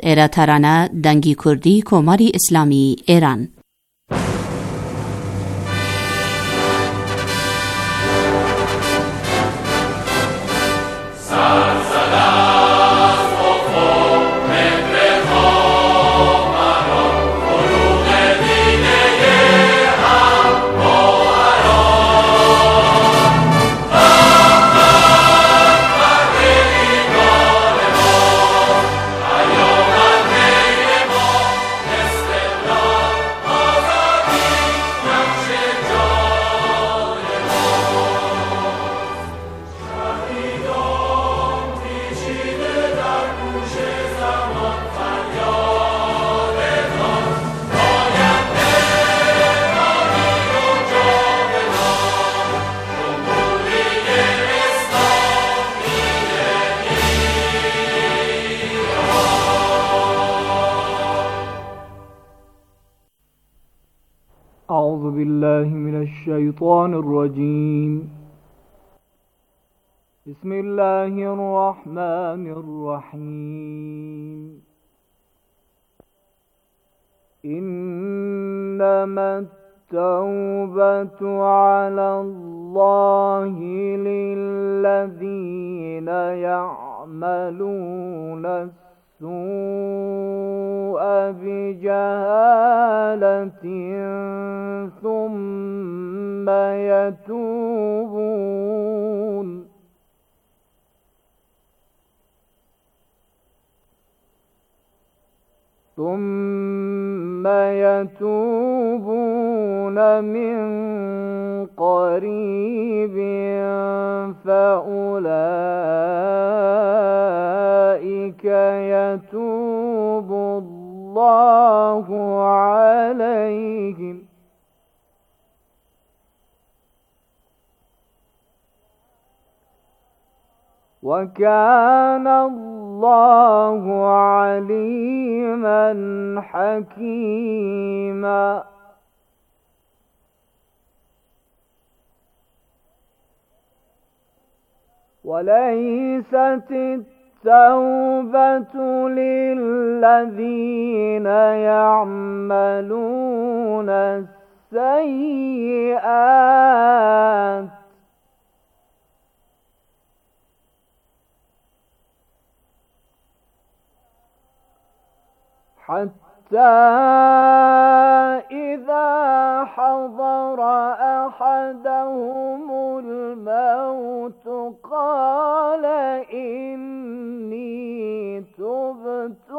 ایراترانه دنگی کردی کماری اسلامی ایران. أعوذ بالله من الشيطان الرجيم. بسم الله الرحمن الرحيم. إنما التوبة على الله للذين يعملون السوء بجهالة ثم يتوبون من قريب فأولئك يتوب الله عليهم وكان الله عليما حكيما. وليست التوبة للذين يعملون السيئات حتى إذا حضر أحدهم الموت قال إني تبت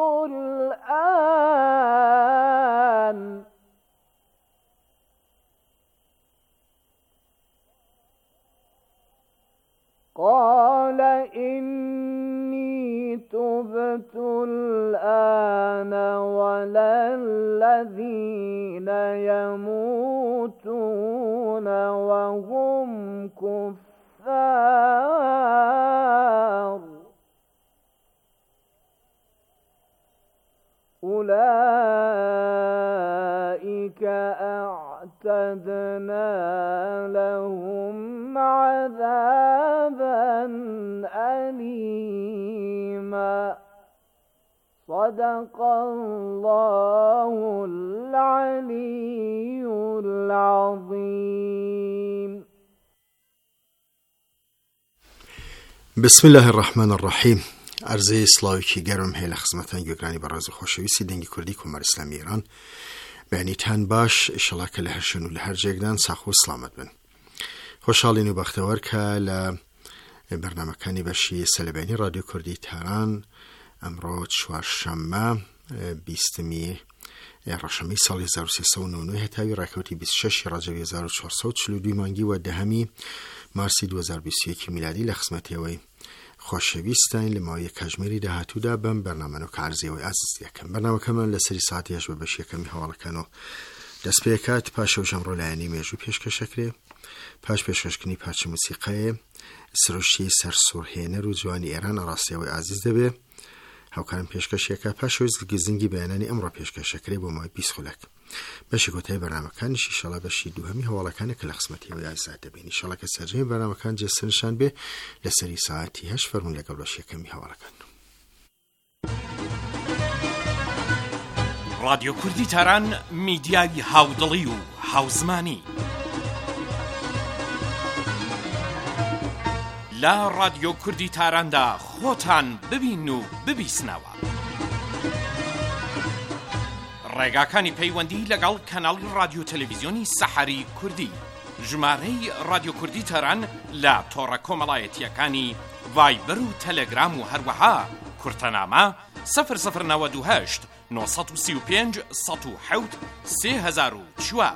الآن ولا الذين يموتون وهم كفار أولئك أعتدنا لهم عذابا أليما. صدق الله العلي العظيم. بسم الله الرحمن الرحیم. عرض سلاوی که گرم هیل خدمتان گوگرانی براز خوشویسی دنگی کردی کمر اسلامی ایران بینی تن باش اشالله که لهرشن و لهر جگدن ساخو سلامت بن. خوشحالین و بختوار که برنامه کانی باشی سلبینی رادیو کردی تهران امروز چهارشنبه 20 رشمی سال 1399 هتاوی رکوتی 26 رجب 1442 مانگی و دهمی مارسی 2021 میلادی لخدمتی وی خوشویستین لمای کجمری دهاتو دا بم برنامه نو کارزی و عزیز یکم برنامه کمان لسری ساعتی هش ببش یکمی حواله کنو دست پیکات پاشه و جمرو لعنی میجو پیشکش کری پاش پیشکش کنی پاچه موسیقی سروشی سرسورهینه رو جوانی ایران راستی و عزیز دبه هاوکارم پیشکش یکا پاش ویز گزینگی بیانانی امرو پیشکش کری با مای بیس خلک باشی گوته برنامه کانش انشالله باشی دوهمی حواله کنه که لخدمتی و عزیز دبین انشالله که سرجمی برنامه کان جسنشان به لسری ساعتی هش فرمون لگل باشی یکمی حواله کنه. رادیۆ کوردی تاران میدیای هاودڵی و هاوزمانی لا رادیۆ کوردی تاراندا خۆتان ببین و ببیسنەوە. ڕێگاکانی پەیوەندی لەگەڵ کەناڵی رادیۆ تەلەڤیزیۆنی سەحەری کوردی، ژمارەی رادیۆ کوردی تاران لە تۆڕە کۆمەڵایەتیەکانی ڤایبەر و تەلەگرام و هەروەها کورتەنامە 0092 935 107 3004.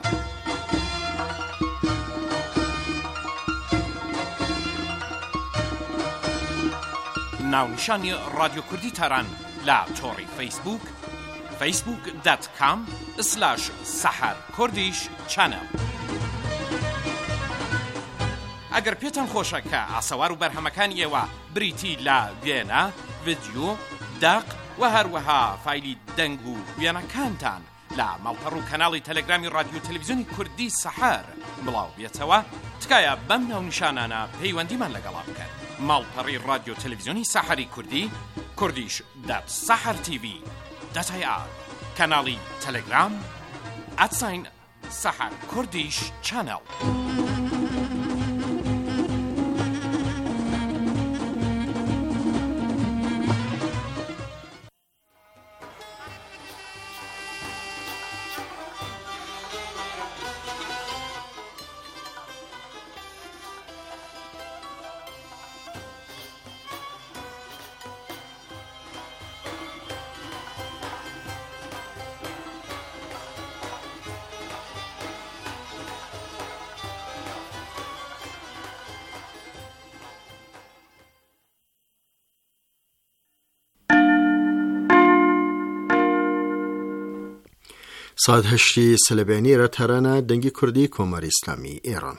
ناونیشانی رادیۆ کوردی تاران لە تۆڕی فەیسبوک facebook.com/saharkurdish-channel. ئەگەر پێتان خۆشە کە ئاسەوار و بەرهەمەکانی ئێوە بریتی لە وێنە، ڤیدیۆ، داق و هەروەها فایلی دەنگ و وێنەکانتان لە ماڵپەڕ و کەناڵی تەلەگرامی رادیۆ تەلەڤیزیۆنی کوردی سەحەر بڵاو بێتەوە، تکایە بەم ناونیشانانە پەیوەندیمان لەگەڵا بکەن. ماڵپەڕی رادیۆ تەلەڤیزیۆنی سەحەری کوردی kurdish.sahartv.ir، کەناڵی تەلەگرام @saharkurdish-channel. ساعت 8 سلبیانی را ترانه دنگی کردی کۆماری ئیسلامی ئێران.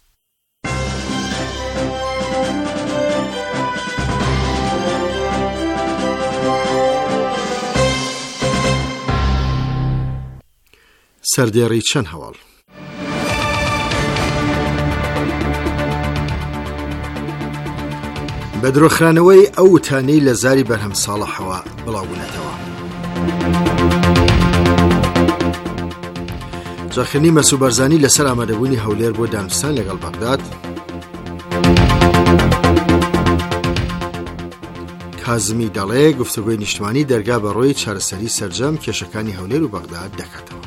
سەردێڕی چەند هەواڵ. بە درۆخرانەوەی ئەو وتانەی لە زاری بەرهەم ساڵحەوە بڵاوبوونەتەوە. جاخنی مەسوود بەرزانی لەسەر ئامادەبوونی هەولێر بۆ دانوستان لەگەڵ بەغداد. کازمی دەڵێ گفتوگۆی نیشتمانی دەرگا بە ڕۆی چارەسەری سەرجەم کێشەکانی هەولێر و بەغداد دەکاتەوە.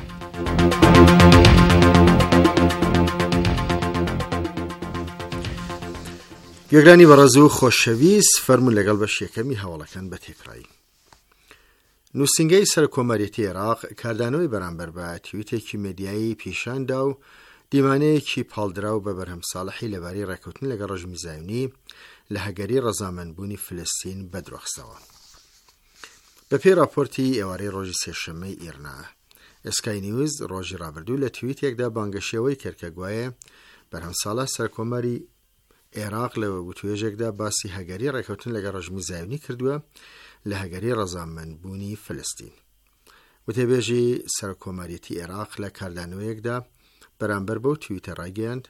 گوێگرانی بەڕێز و خۆشەویست، فەرمون لەگەڵ بەش یەکەمی هەواڵەکان بە تێکڕایی. نووسنگەی سەرکۆمەریەتی عێراق کاردانەوەی بەرامبەر بە تویتێکی مێدیایی پیشاندا و دیمانەیەکی پاڵدراو بە بەرهەم ساڵحی لەبارەی ڕێکەوتن لەگەڵ ڕێژمی زایۆنی لە هەگەری ڕەزامەندبوونی فلەستین بەدرۆخستەوە. بەپێی راپۆرتی ئێوارەی ڕۆژی سێشەممەی ئیرنا، ئسکای نیوز ڕۆژی ڕابردوو لە تویتێکدا بانگەشیەوەی کردکەگوایە بەرهەم ساڵە سەرکۆمەری عێراق لە وتوێژێکدا باسی هەگەری ڕێکەوتن لەگەڵ ڕێژمی زایۆنی کردووە لە هەگەری ڕەزامەندبوونی فلەستین. وتێبێژی سەرکۆمەریەتی عێراق لە کاردانەوەیەکدا بەرامبەر بەو تویتە ڕایگەیاند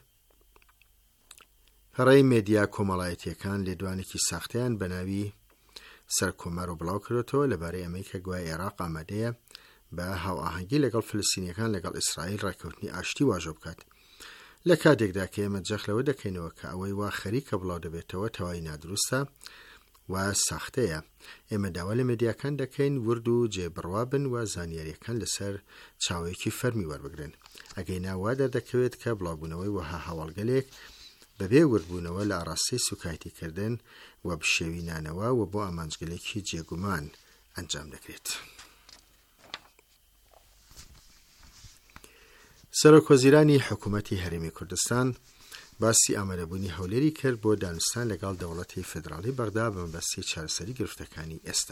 هەڕەی مێدیا کۆمەڵایەتیەکان لێدوانێکی ساختیان بە ناوی سەرکۆمەر و بڵاو کردێتەوە لەبارەی ئەمەی کە گوای عێراق ئامادەیە بە هاوئاهەنگی لەگەڵ فلەستینیەکان لەگەڵ ئیسرائیل ڕێکەوتنی ئاشتی واژۆ بکات، لە کاتێکدا کە ئێمە جەخلەوە دەکەینەوە کە ئەوەی وا خەریکە بڵاو دەبێتەوە تەواوی نادروستە و ساختەیە. ئێمە داوا لە مێدیاکان دەکەین ورد و جێبڕوا بن و زانیاریەکان لەسەر چاوەیەکی فەرمی وەربگرن. ئەگەی ناوا دەردەکەوێت کە بڵاوبوونەوەی وەها هەواڵگەلێک بەبێ وردبوونەوە لە ئاڕاستەی سوکایتیکردن و بشێوینانەوە و بۆ ئامانجگەلێکی جێگومان ئەنجام دەکرێت. سەرۆکوەزیرانی حکوومەتی هەرێمی کوردستان باسی ئامادەبوونی هەولێری کرد بۆ دانوستان لەگەڵ دەوڵەتی فێدراڵی بەغدا بە مەبەستی چارەسەری گرفتەکانی ئێستا.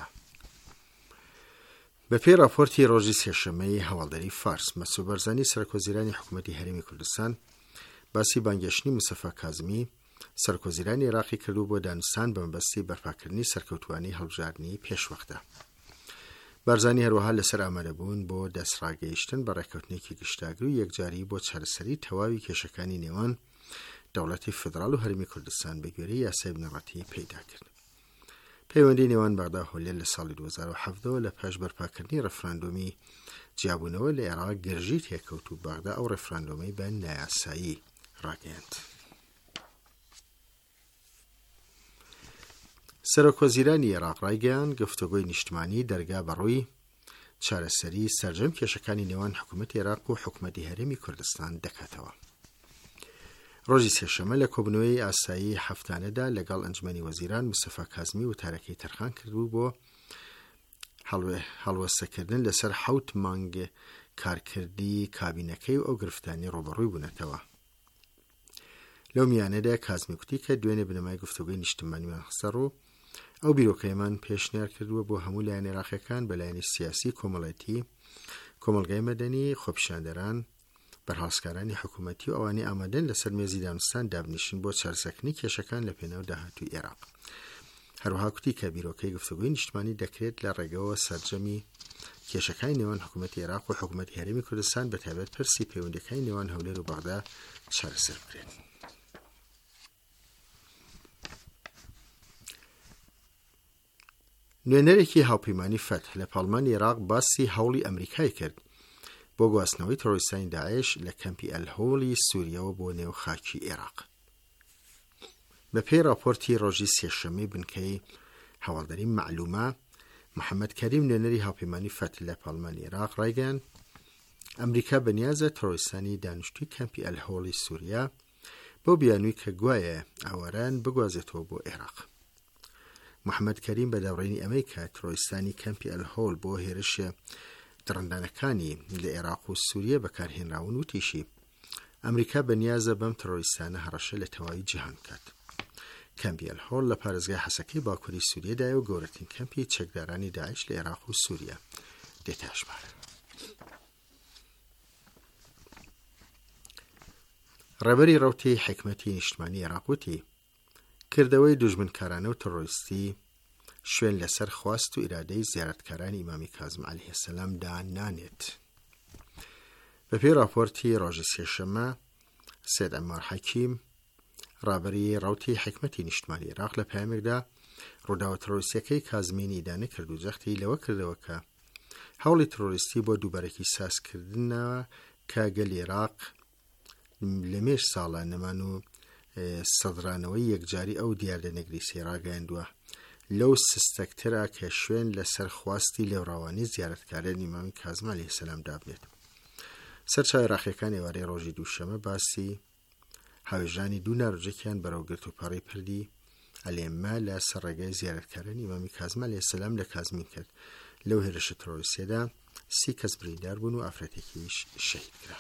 بەپێی راپۆرتی ڕۆژی سێشەممەی هەواڵدەری فارس، مەسوود بەرزانی سەرۆکوەزیرانی حکوومەتی هەرێمی کوردستان باسی بانگێشتنی موسەفا کازمی سەرۆکوەزیرانی عێراقی کردو بۆ دانوستان بە مەبەستی بەرپاکردنی سەرکەوتوانی هەڵبژاردننی پێشوەختە. بارزانی هەروەها لەسەر ئامادەبوون بۆ دەستڕاگەیشتن بە ڕێکەوتنێکی گشتاگری و یەکجاری بۆ چارەسەری تەواوی کێشەکانی نێوان دەوڵەتی فێدراڵ و هەرێمی کوردستان بە گوێرەی یاسای بنەڕەتی پەیدا کرد. پەیوەندی نێوان بەغدا و هەولێر لە ساڵی 2017 لە پاش بەرپاکردنی ڕێفراندۆمی جیابوونەوە لە عێراق گەرژی تێکەوت و بەغدا ئەو ڕێفراندۆمەی بە نایاسایی ڕاگەیاند. سەرۆکوەزیرانی عێراق ڕایگەیاند گفتوگۆی نیشتمانی دەرگا بەڕووی چارەسەری سەرجەم کێشەکانی نێوان حکوومەتی عێراق و حکوومەتی هەرێمی کوردستان دەکاتەوە. ڕۆژی سێشەمە لە کۆبنەوەی ئاسایی هەفتانەدا لەگەڵ ئەنجمەنی وەزیران مستەفا کازمی وتارەکەی تەرخان کردبوو بۆ هەڵوەستەکردن لەسەر 7 مانگ کارکردی کابینەکەی و ئەو گرفتانی ڕۆبەڕووی بوونەتەوە. لەو میانەدا کازمی کوتی کە دوێنێ بنەمای گفتوگۆی نیشتمانیمان خستە ڕوو ئەو بیرۆکەیەمان پێشنیار کردووە بۆ هەموو لایەن عێراقیەکان بەلایەنی سیاسی، کۆمەڵایەتی، کۆمەلگای مەدەنی، خۆپیشاندەران، بەرهەڵسکارانی حکوومەتی و ئەوانەی ئامادەن لەسەر مێزی دانوستان دابنیشن بۆ چارەسەرکردنی کێشەکان لە پێناو داهاتووی عێراق. هەروەها کوتی کە بیرۆکەی گفتوگۆی نیشتمانی دەکرێت لە ڕێگەوە سەرجەمی کێشەکانی نێوان حکوومەتی عێراق و حکوومەتی هەرێمی کوردستان بەتایبەت پرسی پەیوەندیەکانی نێوان هەولێر و بەغدا چارەسەر بکرێت. نوێنەرێکی هاوپەیمانی فەتح لە پاڵمانی عێراق باسی هەوڵی ئەمریکای کرد بۆ گواستنەوەی تۆڕۆریستانی داعش لە کەمپی ئەلهۆڵی سووریەوە بۆ نێو خاکی عێراق. بە پێی راپۆرتی ڕۆژی سێشەمەی بنکەی هەواڵدەری معلومە، محەممەد کەریم نوێنەری هاوپەیمانی فەتح لە پاڵمانی عێراق ڕایگەیاند ئەمریکا بەنیازە تۆڕۆریستانی دانیشتووی کەمپی ئەلهۆڵی سووریا بۆ بیانووی کە گوایە ئاوەران بگوازێتەوە بۆ عێراق. محەممەد کەریم بە داوڕێنی ئەمەی کە تۆڕۆریستانی کەمپی ئەلهۆڵ بۆ هێرشە دڕندانەکانی لە عێراق و سووریە بەکارهێنراون وتیشی ئەمریکا بەنیازە بەم تۆڕۆریستانە هەڕەشە لە تەواوی جیهان بکات. کەمپی ئەلهۆڵ لە پارێزگای حەسەکەی باکووری سووریەدایە و گەورەترین کەمپی چەکدارانی داعش لە عێراق و سووریا دێتە ژمار. ڕێبەری ڕەوتەی حکمەتی نیشتمانی عێراق وتی کردەوەی دوژمنکارانە و تۆڕۆریستی شوێن لەسەر خواست و ئیرادەی زیارەتکارانی ئیمامی کازم عەلەیهی سەلام دانانێت. بەپێی راپۆرتی ڕۆژی سێشەمە، سێد ئەمار حەکیم ڕابەری ڕەوتی حکمەتی نیشتمانی عێراق لە پەیامێکدا ڕووداوە تۆڕۆریستیەکەی کازمینی دانە کرد و جەختی لەوە کردەوە کە هەوڵی تۆڕۆریستی بۆ دووبارەکی سازکردنەوە کە گەل عێراق لە مێژ ساڵە نەمان و سەدرانەوەی یەکجاری ئەو دیاردەنەگریسیە ڕاگەیاندووە لەو سستەکترا کە شوێن لەسەر خواستی لێوڕاوانی زیارەتکارانی ئیمامی کازم عەلەیهی سەلام دابنێت. سەرچاوی عێراقیەکان ئێوارەی ڕۆژی دووشەمە باسی هاوێژانی دوو ناڕۆژێکیان بەرەو گرت و پەڕی پردی ئەلێمە لە سەرڕێگای زیارەتکارانی ئیمامی کازم عەلەیهی سەلام لە کازمین کرد. لەو هێرشە تۆڕۆریستیەدا 30 کەس بریندار بوون و ئافرەتێکیش شەهید کرا.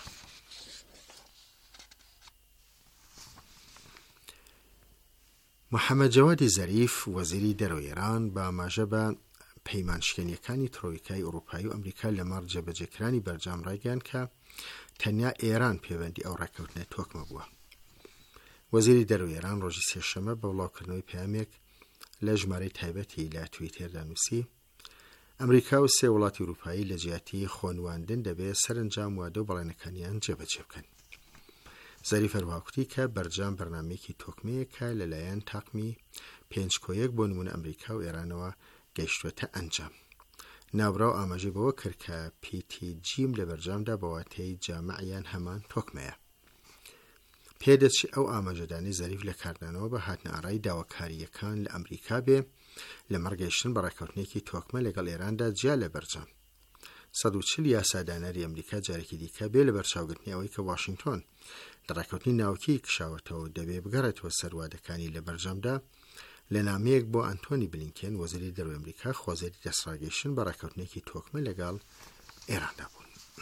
محەممەد جەوادی زەریف وەزیری دەرەوەی ئێران بە ئاماژە بە پەیمانشکێنیەکانی ترۆیکای ئەوروپایی و ئەمریکا لەمەڕ جێبەجێکرانی بەرجام ڕایگەیاند کە تەنیا ئێران پەیوەندی ئەو ڕێکەوتنە تۆکمە بووە. وەزیری دەرەوەی ئێران ڕۆژی سێشەمە بە وڵاوکردنەوەی پەیامێک لە ژمارەی تایبەتی لە تویتێردا نووسی ئەمریکا و سێ وڵاتی ئەوروپایی لە جیاتی خۆنواندن دەبێت سەرنجام وادە و بەڵێنەکانیان جێبەجێ بکەن. زەریف هەروەها کوتی کە بەرجام بەرنامەیەکی تۆکمەیەکە لەلایەن تاقمی 5 کۆیەک بۆ نمونە ئەمریکا و ئێرانەوە گەیشتوێتە ئەنجام. ناوبراو ئاماژەی بەوە کرد کە PTGیم لە بەرجامدا بەواتەی جامعیان هەمان تۆکمەیە. پێدەچی ئەو ئاماژەدانی زەریف لە کاردانەوە بە هاتنە ئاڕای داواکاریەکان لە ئەمریکا بێ لە مەڕگەیشتن بە ڕێکەوتنێکی تۆکمە لەگەڵ ئێراندا جیا لە بەرجام. 140 یاسادانەری ئەمریکا جارێکی دیکە بێ لە بەرچاوگرتنی ئەوەی کە واشنگتۆن لە ڕێکەوتنی ناوکی کشاوەتەوە دەبێ بگەڕێتەوە سەروادەکانی لە بەرجامدا لە نامەیەک بۆ ئەنتۆنی بلینکێن وەزیری دەرەوەی ئەمریکا خۆزێری دەسڕاگەیشتن بە ڕێکەوتنێکی تۆکمە لەگەڵ ئێراندا بوون.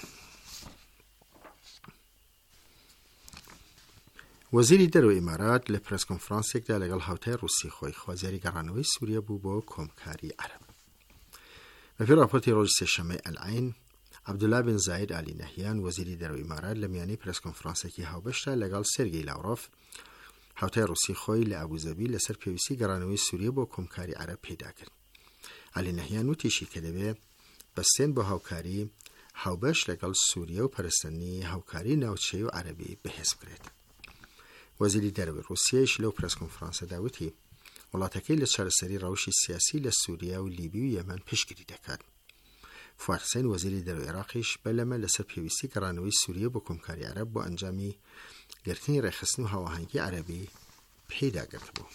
وەزیری دەرەوەی ئیمارات لە پرس کۆنفرانسێکدا لەگەڵ هاوتای ڕووسی خۆی خوازیاری گەڕانەوەی سووریا بوو بۆ کۆمکاری عەرەب. بەپێی راپۆرتی ڕۆژی سێشەمەی ئەلعین، عەبدوڵا بن زاید ئالی نەهیان وەزیری دەرەوەی ئیمارات لە میانەی پرس کۆنفرانسێکی هاوبەشدا لەگەڵ سێرگەی لاڤڕۆڤ هاوتای ڕووسی خۆی لە ئەبوزەبی لەسەر پێویستی گەڕانەوەی سووریا بۆ کۆمکاری عەرەب پێدا کرد. ئالی نەهیان وتیشی کە دەبێت بەستێن بۆ هاوکاری هاوبەش لەگەڵ سووریا و پەرستنی هاوکاری ناوچەی و عەرەبی بەهێز بکرێت. وەزیری دەرەوەی ڕووسیایش لەو پرس کۆنفرانسەدا وتی وڵاتەکەی لە چارەسەری ڕەوشی سیاسی لە سووریا و لیبی و یەمەن پشتگیری دەکات. فواد حوسێن وەزیری دەرەوەی عێراقیش بەلەمە لەسەر پێویستی گەڕانەوەی سووریا بۆ کۆمکاری عەرەب بۆ ئەنجامی گرتنی ڕێخستن و هاوەهەنگی عەرەبی پێداگرت بوو.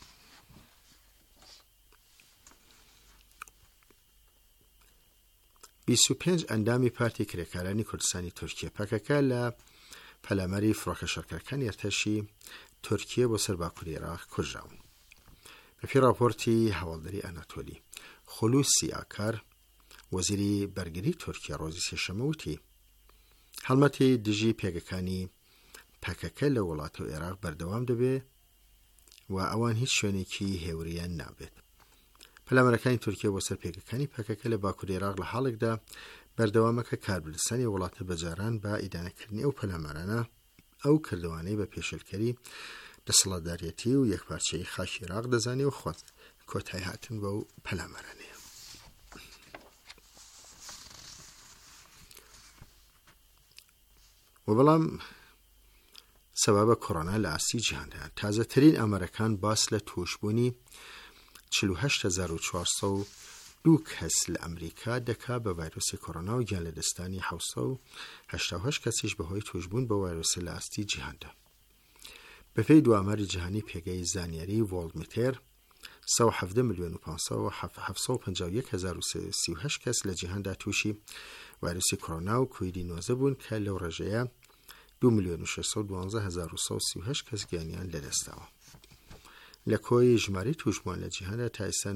بیست و پێنج ئەندامی پارتی کرێکارانی کوردستانی تورکیا پاکەکە لە پەلامەری فڕۆکە شەڕکەرەکانی ئەرتەشی تورکیا بۆ سەر باکووری عێراق کوژراون. بەپێی راپۆرتی هەواڵدەری ئەناتۆلی، خولوسی ئاکار وەزیری بەرگری تورکیا ڕۆژی سێشەمە وتی هەڵمەتی دژی پێگەکانی پاکەکە لە وڵاتە و عێراق بەردەوام دەبێت و ئەوان هیچ شوێنێکی هێوریان نابێت. پەلامەرەکانی تورکیا بۆ سەر پێگەکانی پاکەکە لە باکووری عێراق لە حاڵێکدا بەردەوامەکە کاربلستانی وڵاتە بەجاران بە ئیدانەکردنی ئەو پەلامەرانە ئەو کردوانەی بە پێشلکەری دەسەڵاتدارەتی و یەکپارچەی خاکی عێراق دەزانێ و خۆت کۆتای هاتن بەو پەلامەرانەیە. و بەڵام سەبابە کۆڕۆنا لە ئاستی جیهاندا تازەترین ئەمەرەکان باس لە توشبوونی 48,402 کەس لە ئەمریکا دەکا بە ڤایرۆسی کۆڕۆنا و گیان لە دەستانی 788 کەسیش بەهۆی توشبوون بە ڤایرۆسی لە ئاستی جیهاندا. بەپێی دواماری جیهانی پێگەی زانیاری ڤۆڵدمتێر 170,751,038 کەس لە جیهاندا تووشی ڤایرۆسی کۆڕۆنا و کوڤید-19 بوون کە لەو ڕێژەیە 2,612,138 کەس گیانیان لەدەستاوە. لە کۆی ژماری توشبووان لە جیهاندا تا ئێستا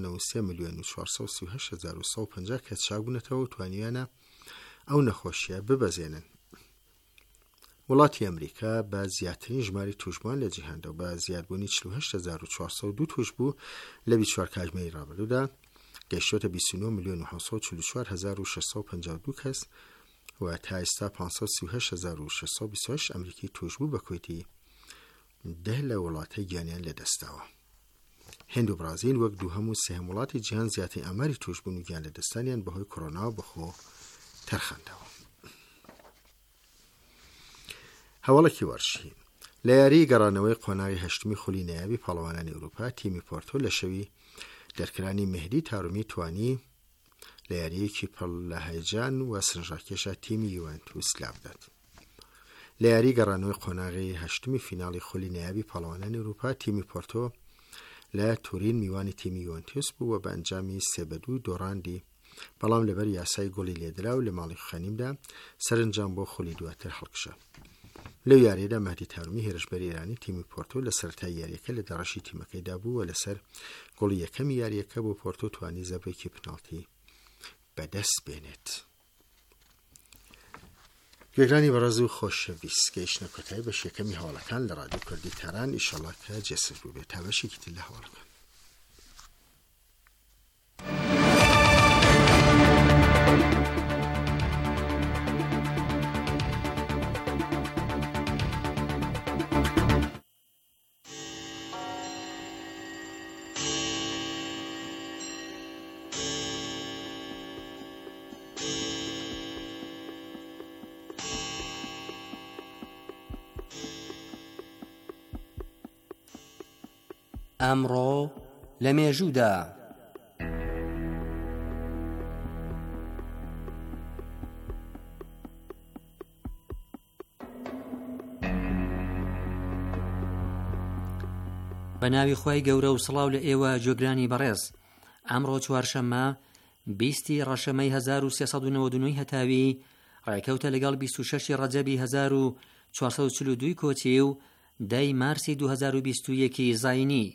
93,438,150 کەس چاکبوونەتەوە و توانیویانە ئەو نەخۆشیە ببەزێنن. وڵاتی ئەمریکا بە زیاترین ژماری توشبووان لە جیهاندا و بە زیادبوونی 48,402 توشبوو لە 24 کاتژمێری ڕابردوودا گەیشتۆتە 29,944,652 کەس و تا ئێستا 538,628 ئەمریکی توشبوو بە کۆیتی 10 لە وڵاتە گیانیان لەدەستاوە. هند و برازیل وەک دووهەم و سێهەم وڵاتی جیهان زیاترین ئاماری توشبوون و گیان لەدەستانیان بەهۆی کۆڕۆنا بەخۆ تەرخاندەوە. هەواڵێکی وەرشی لە یاری گەڕانەوەی قۆناغی هەشتمی خولی نایابی پاڵەوانانی ئەوروپا تیمی پۆرتۆ لە شەوی دەرکرانی مهدی تارومی توانی لە یاریەکی پڕ لە هەیجان و سنجاکێشە تیمی یوڤنتوس لابدات. لە یاری گەڕانەوەی قۆناغی هەشتمی فیناڵی خولی نایابی پاڵەوانانی ئەوروپا تیمی پۆرتۆ لە تورین میوانی تیمی یوڤنتوس بوو و بە ئەنجامی 3-2 دۆڕاندی، بەڵام لەبەر یاسای گۆڵی لێدرا و لە ماڵی خەنیمدا سەرنجام بۆ خولی دواتر هەڵکشە. لەو یاریەدا مهدی تارومی هێرشبەری ئێرانی تیمی پۆرتۆ لە سەرەتای یاریەکە لە دەڕەشی تیمەکەیدا بوو و لەسەر گۆڵی یەکەمی یاریەکە بۆ پۆرتۆ توانی زەبرێکی پناڵتی بەدەست بێنێت. گوێگرانی بەڕێز و خۆشەویست، گەیشتنە کۆتایی بەش یەکەمی هەواڵەکان لە ڕادیۆ کوردی تاران. ئیشەڵڵا کە جێسر بوو بێت تا بەشێکی تر لە هەواڵەکان. ئەمڕۆ لە مێژوودا بە ناوی خۆی گەورە و سڵاو لە ئێوە جۆگرانی بەڕێز. ئەمڕۆ چوارشەممە 20 ڕەشەمەی 1399 هەتاوی ڕێکەوتە لەگەڵ 26 ڕەجەبی 1442 کۆچی و 10 مارسی 2021 زاینی.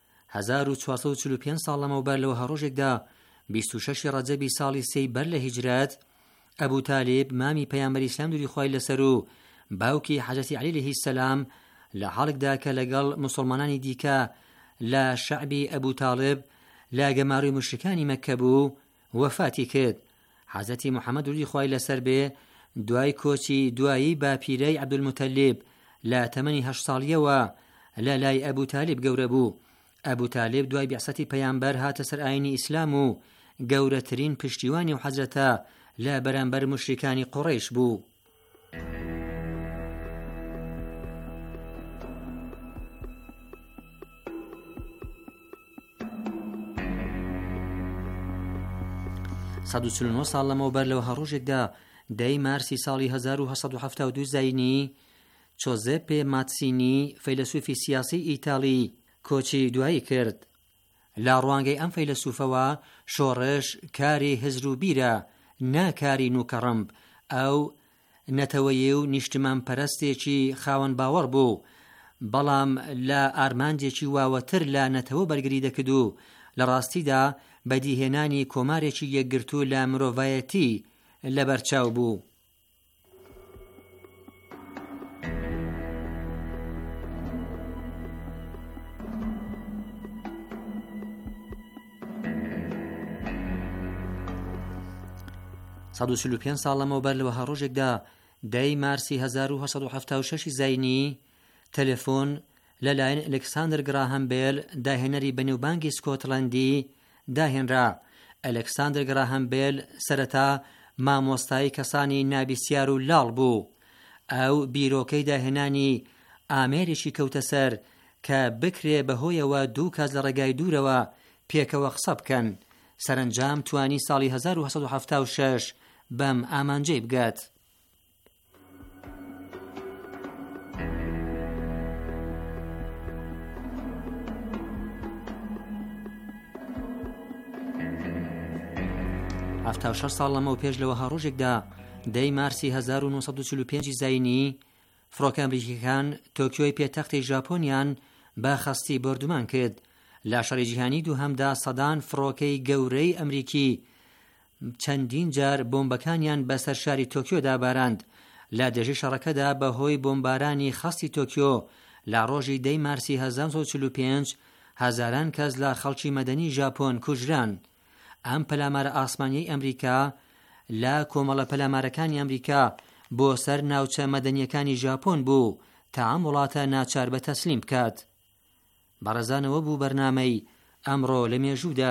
1445 ساڵ لەمەوبەر لەوە هەڕۆژێکدا 26 ڕەجەبی ساڵی 3 بەر لە هیجرەت ئەبوو تالیب مامی پەیامبەری ئیسلام دووری خۆی لەسەر و باوکی حەزرەتی عەلی عەلەیهی سەلام لە حاڵێکدا کە لەگەڵ موسڵمانانی دیکە لە شەعبی ئەبوو تاڵب لە گەماڕووی مشرکانی مەککە بوو وەفاتی کرد. حەزرەتی موحەممەد دووری خۆی لەسەر بێ دوای کۆچی دوایی با پیرەی عەبدولموتەلیب لە تەمەنی 8 ساڵیەوە لە لای ئەبوو تالیب گەورە بوو. ئەبوو تالیب دوای بیعسەتی پەیامبەر هاتە سەر ئاینی ئیسلام و گەورەترین پشتیوانی و حەزرەتە لە بەرامبەر مشرکانی قوڕیش بوو. 149 ساڵ لەمەوبەر لەوە هەڕۆژێکدا 10 مارسی ساڵی 1972 زاینی چۆزێپێ ماتسینی فەیلسوفی سیاسی ئیتاڵی کۆچی دوایی کرد. لە ڕوانگەی ئەم فەیلسوفەوە شۆڕش کاری هزر و بیرە ناکاری نوکەڕمب ئەو نەتەوەیی و نیشتمان پەرستێکی خاوەن باوەڕ بوو بەڵام لە ئارمانجێکی واوەتر لە نەتەوە بەرگری دەکرد و لە ڕاستیدا بەدیهێنانی کۆمارێکی یەکگرتوو لە مرۆڤایەتی لەبەرچاو بوو. سەد و 45 ساڵ لەمەوبەر لەوە هەڕۆژێکدا 10 مارسی 1976 زاینی تەلەفۆن لەلایەن ئەلێکساندر گراهام بێل داهێنەری بەنێوبانگی سکۆتڵەندی داهێنرا. ئەلێکساندر گراهام بێل سەرەتا مامۆستای کەسانی نابیسیار و لاڵ بوو. ئەو بیرۆکەی داهێنانی ئامێرێکی کەوتە سەر کە بکرێ بەهۆیەوە 2 کەس لە ڕێگای دوورەوە پێکەوە قسە بکەن. سەرنجام توانی ساڵی 1976 بەم ئامانجەی بگات. هەفتە و 6 ساڵ لەمە و پێش لەوە هەڕۆژێکدا 10 مارسی 1945 زاینی فڕۆکە ئەمریکیەکان تۆکیۆی پێتەختی ژاپۆنیان بە خەستی بردومان کرد. لە شەڕی جیهانی دووهەمدا سەدان فڕۆکەی گەورەی ئەمریکی چەندین جار بۆمبەکانیان بەسەر شاری تۆکیۆدا باراند. لە دێژی شەڕەکەدا بەهۆی بۆمبارانی خەستی تۆکیۆ لە ڕۆژی 10 مارسی 1945 هەزاران کەس لە خەڵکی مەدەنی ژاپۆن کوژران. ئەم پەلامارە ئاسمانیەی ئەمریکا لە کۆمەڵە پەلامارەکانی ئەمریکا بۆ سەر ناوچە مەدەنیەکانی ژاپۆن بوو تا ئەم وڵاتە ناچار بە تەسلیم بکات. بەڕێزانەوە بوو بەرنامەی ئەمڕۆ لە مێژوودا.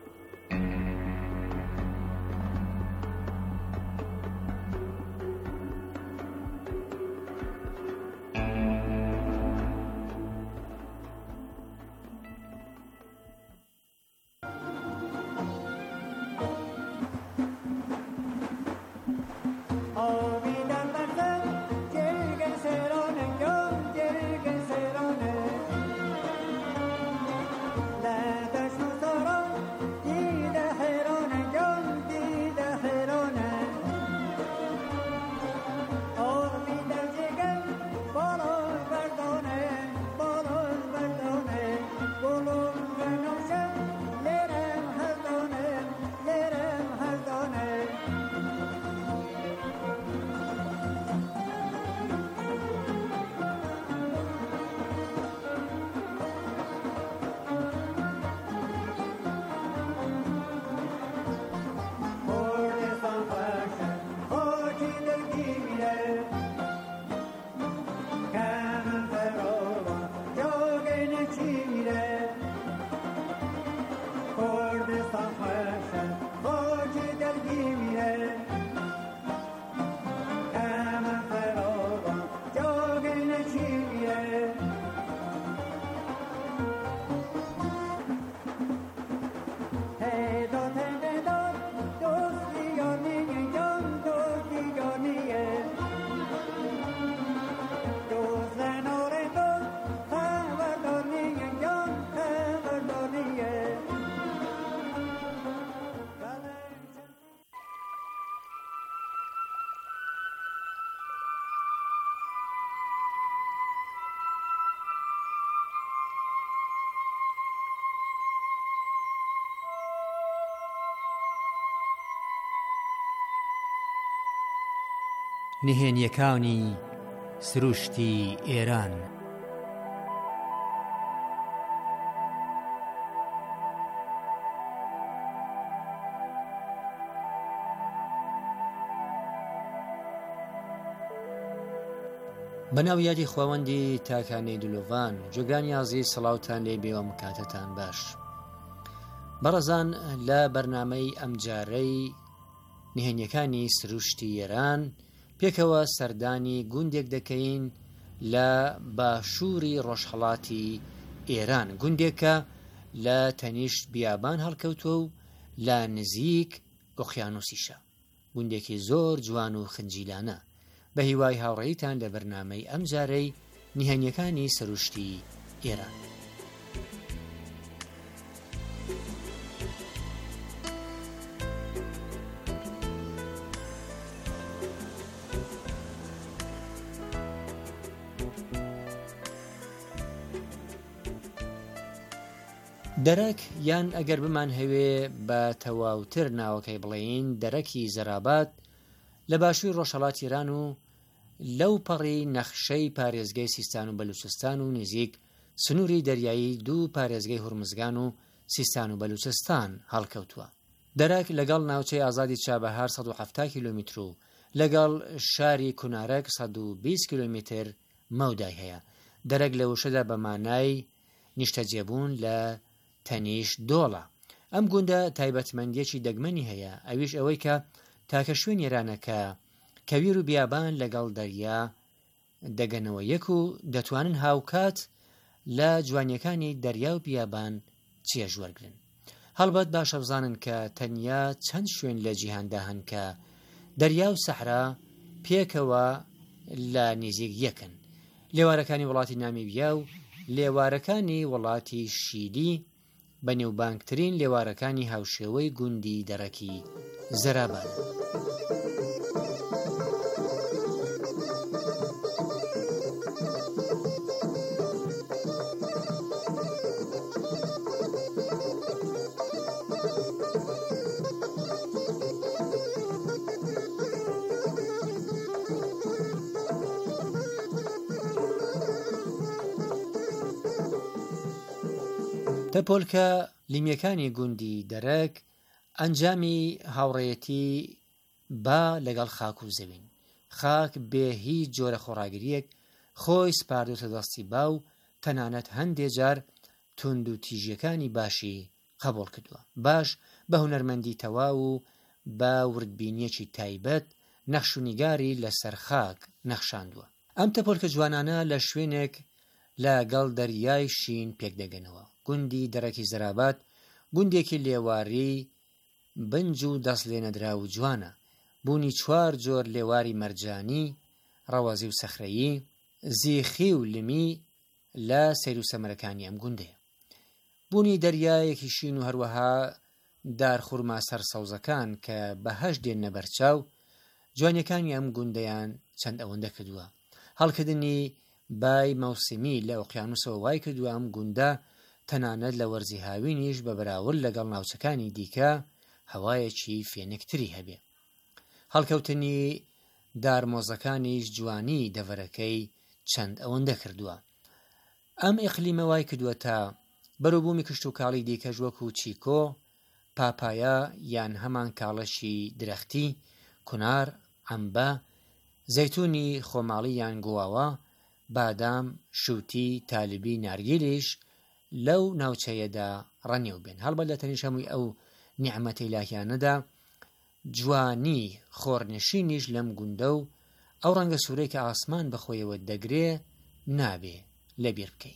نهێنیەکانی سروشتی ئێران. بەناو یادی خواوەندی تاکانەی دلۆڤان جۆگانی ئازیز سەڵاوتان لێ بێوە مکاتەتان باش. بەڕەزان لە بەرنامەی ئەمجارەی نهێنیەکانی سروشتی ئێران پێکەوە سەردانی گوندێک دەکەین لە باشووری ڕۆژهەڵاتی ئێران، گوندێکە لە تەنیشت بیابان هەڵکەوتووە و لە نزیک ئۆقیانوسیشە. گوندێکی زۆر جوان و خنجیلانە. بە هیوای هاوڕێیتان لە بەرنامەی ئەم جارەی نیهەنیەکانی سەروشتی ئێران. دەرەک یان ئەگەر بمان هەوێ بە تەواوتر ناوەکەی بڵێین دەرەکی زەرابات لە باشووری ڕۆژهەڵاتی ئێران و لەو پەڕی نەخشەی پارێزگای سیستان و بەلوچستان و نزیک سنووری دەریایی دوو پارێزگای هورمزگان و سیستان و بەلوچستان هەڵکەوتووە. دەرەک لەگەڵ ناوچەی ئازادی چابەهار 170 کیلۆمتر و لەگەڵ شاری کونارەک 120 کیلۆمتر مەودای هەیە. دەرەک لە وشەدا بە مانای نیشتەجێبوون لە تەنیش دۆڵە. ئەم گوندە تایبەتمەندیەکی دەگمەنی هەیە، ئەویش ئەوەی کە تاکە شوێن ئێرانەکە کەویر و بیابان لەگەڵ دەریا دەگەنەوە یەک و دەتوانن هاوکات لە جوانیەکانی دەریا و بیابان چێژوەرگرن. هەڵبەت باشە بزانن کە تەنیا چەند شوێن لە جیهاندا هەن کە دەریا و سەحرا پێکەوە لە نزیک یەکن. لێوارەکانی وڵاتی نامیبیا و لێوارەکانی وڵاتی شیلی بەنێوبانگترین لێوارەکانی هاوشێوەی گوندی دەرەکی زەرابان. تەپۆلکە لیمیەکانی گوندی دەرەک ئەنجامی هاوڕێیەتی با لەگەڵ خاک و زەوین. خاک بێ هیچ جۆرە خۆڕاگریەک خۆی سپاردوتە دەستی با و تەنانەت هەندێک جار تند و تیژیەکانی باشی قبول کردووە. باش بە هونەرمەندی تەواو و بە وردبینیەکی تایبەت نەخشونیگاری لەسەر خاک نەخشاندووە. ئەم تەپۆلکە جوانانە لە شوێنێک لەگەڵ دەریای شین پێک دەگەنەوە. گوندی دەرەکی زەرابات گوندێکی لێواری بنج و دەست لێنەدرا و جوانە. بوونی 4 جۆر لێواری مەرجانی، ڕەوازی و سەخرەیی، زیخی و لمی لە سەیر و سەمەرەکانی ئەم گوندەیە. بوونی دەریایەکی شین و هەروەها دارخورما سەرسەوزەکان کە بەهەش دێنە بەرچاو جوانیەکانی ئەم گوندەیان چەند ئەوەندە کردووە. هەڵکردنی بای مەوسمی لە ئۆقیانوسەوە وای کردووە ئەم گوندە تەنانەت لە وەرزی هاوینیش بە بەراورد لەگەڵ ناوچەکانی دیکە هەوایەکی فێنکتری هەبێ. هەڵکەوتنی دارمۆزەکانیش جوانی دەڤەرەکەی چەند ئەوەندە کردووە. ئەم ئیقلیمە وای کردووە تا بەروبوومی کشت و کاڵی دیکەش وەکو چیکۆ، پاپایا یان هەمان کاڵەشی درەختی، کونار، ئەمبە، زەیتونی خۆماڵی یان گواوە، بادام، شووتی، تالبی، نارگیلیش لەو ناوچەیەدا ڕەنێو بێن. هەڵبەت لە تەنیش هەمووی ئەو نیعمەتەی لاهیانەدا جوانی خۆرنشینیش لەم گوندە و ئەو ڕەنگە سوورەی کە ئاسمان بەخۆیەوە دەگرێ نابێ لەبیر بکەین.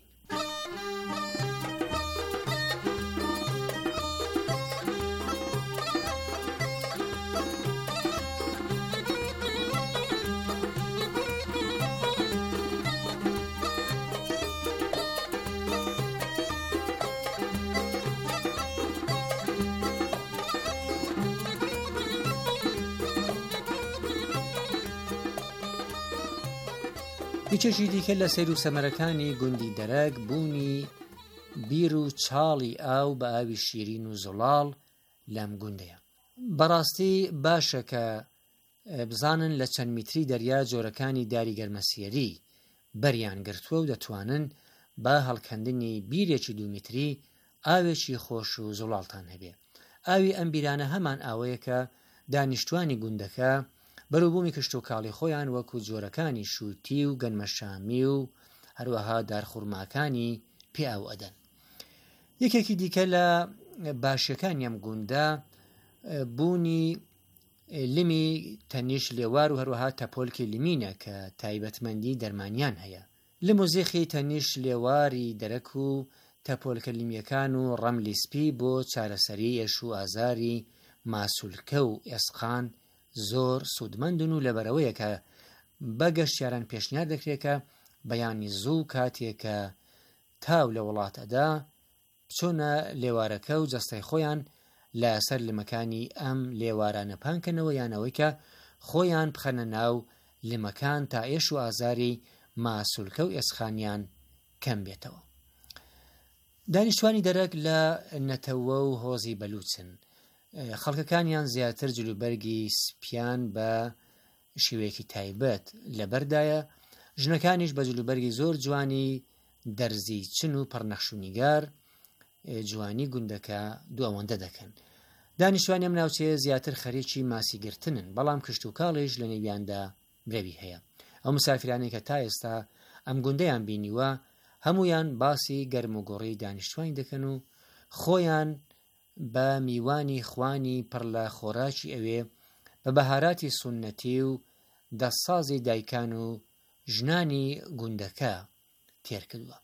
هیچێکی دیکە لە سەیر و سەمەرەکانی گوندی دەرەک بوونی بیر و چاڵی ئاو بە ئاوی شیرین و زوڵاڵ لەم گوندەیە. بەڕاستی باشە کە بزانن لە چەند میتری دەریا جۆرەکانی داری گەرمەسیەری بەریان گرتووە و دەتوانن با هەڵکەندنی بیرێکی 2 میتری ئاوێکی خۆش و زوڵاڵتان هەبێ. ئاوی ئەم بیرانە هەمان ئاوەیە کە دانیشتوانی گوندەکە بەروبوومی کشت و کاڵی خۆیان وەکو جۆرەکانی شووتی و گەنمەشامی و هەروەها دارخورماکانی پێ ئاو ئەدەن. یەکێکی دیکە لە باشیەکانی ئەم گوندە بوونی لمی تەنیش لێوار و هەروەها تەپۆلکی لمینە کە تایبەتمەندی دەرمانیان هەیە. لە مۆزیخی تەنیش لێواری دەرەک و تەپۆلکە لیمیەکان و ڕەملی سپی بۆ چارەسەری ئێش و ئازاری ماسوولکە و ئێسقان زۆر سوودمەندن و لەبەرەوەیە کە بە گەشتیاران پێشنیار دەکرێت کە بەیانی زوو کاتێکە تاو لە وڵاتەدا بچۆنە لێوارەکە و جەستەی خۆیان لەسەر لمەکانی ئەم لێوارانە پانکەنەوە یانەوەی کە خۆیان بخەنە ناو لمەکان تا ئێش و ئازاری ماسوولکە و ئێسخانیان کەم بێتەوە. دانیشتوانی دەرەک لە نەتەوە و هۆزی بەلوچن. خەڵکەکانیان زیاتر جلوبەرگی سپیان بە شێوەیەکی تایبەت لەبەردایە، ژنەکانیش بە جلوبەرگی زۆر جوانی دەرزی چن و پڕنەخشونیگار جوانی گوندەکە دووەوەندە دەکەن. دانیشتوانی ئەم ناوچەیە زیاتر خەریکی ماسیگرتنن، بەڵام کشت و کاڵیش لە نێویاندا برەوی هەیە. ئەو مسافرانەی کە تا ئێستا ئەم گوندەیان بینیوە هەمویان باسی گەرم و گۆڕی دانیشتوانی دەکەن و خۆیان بە میوانی خوانی پڕ لە خۆراکی ئەوێ بە بەهاراتی سونەتی و دەستسازی دایکان و ژنانی گوندەکە تێر کردووە.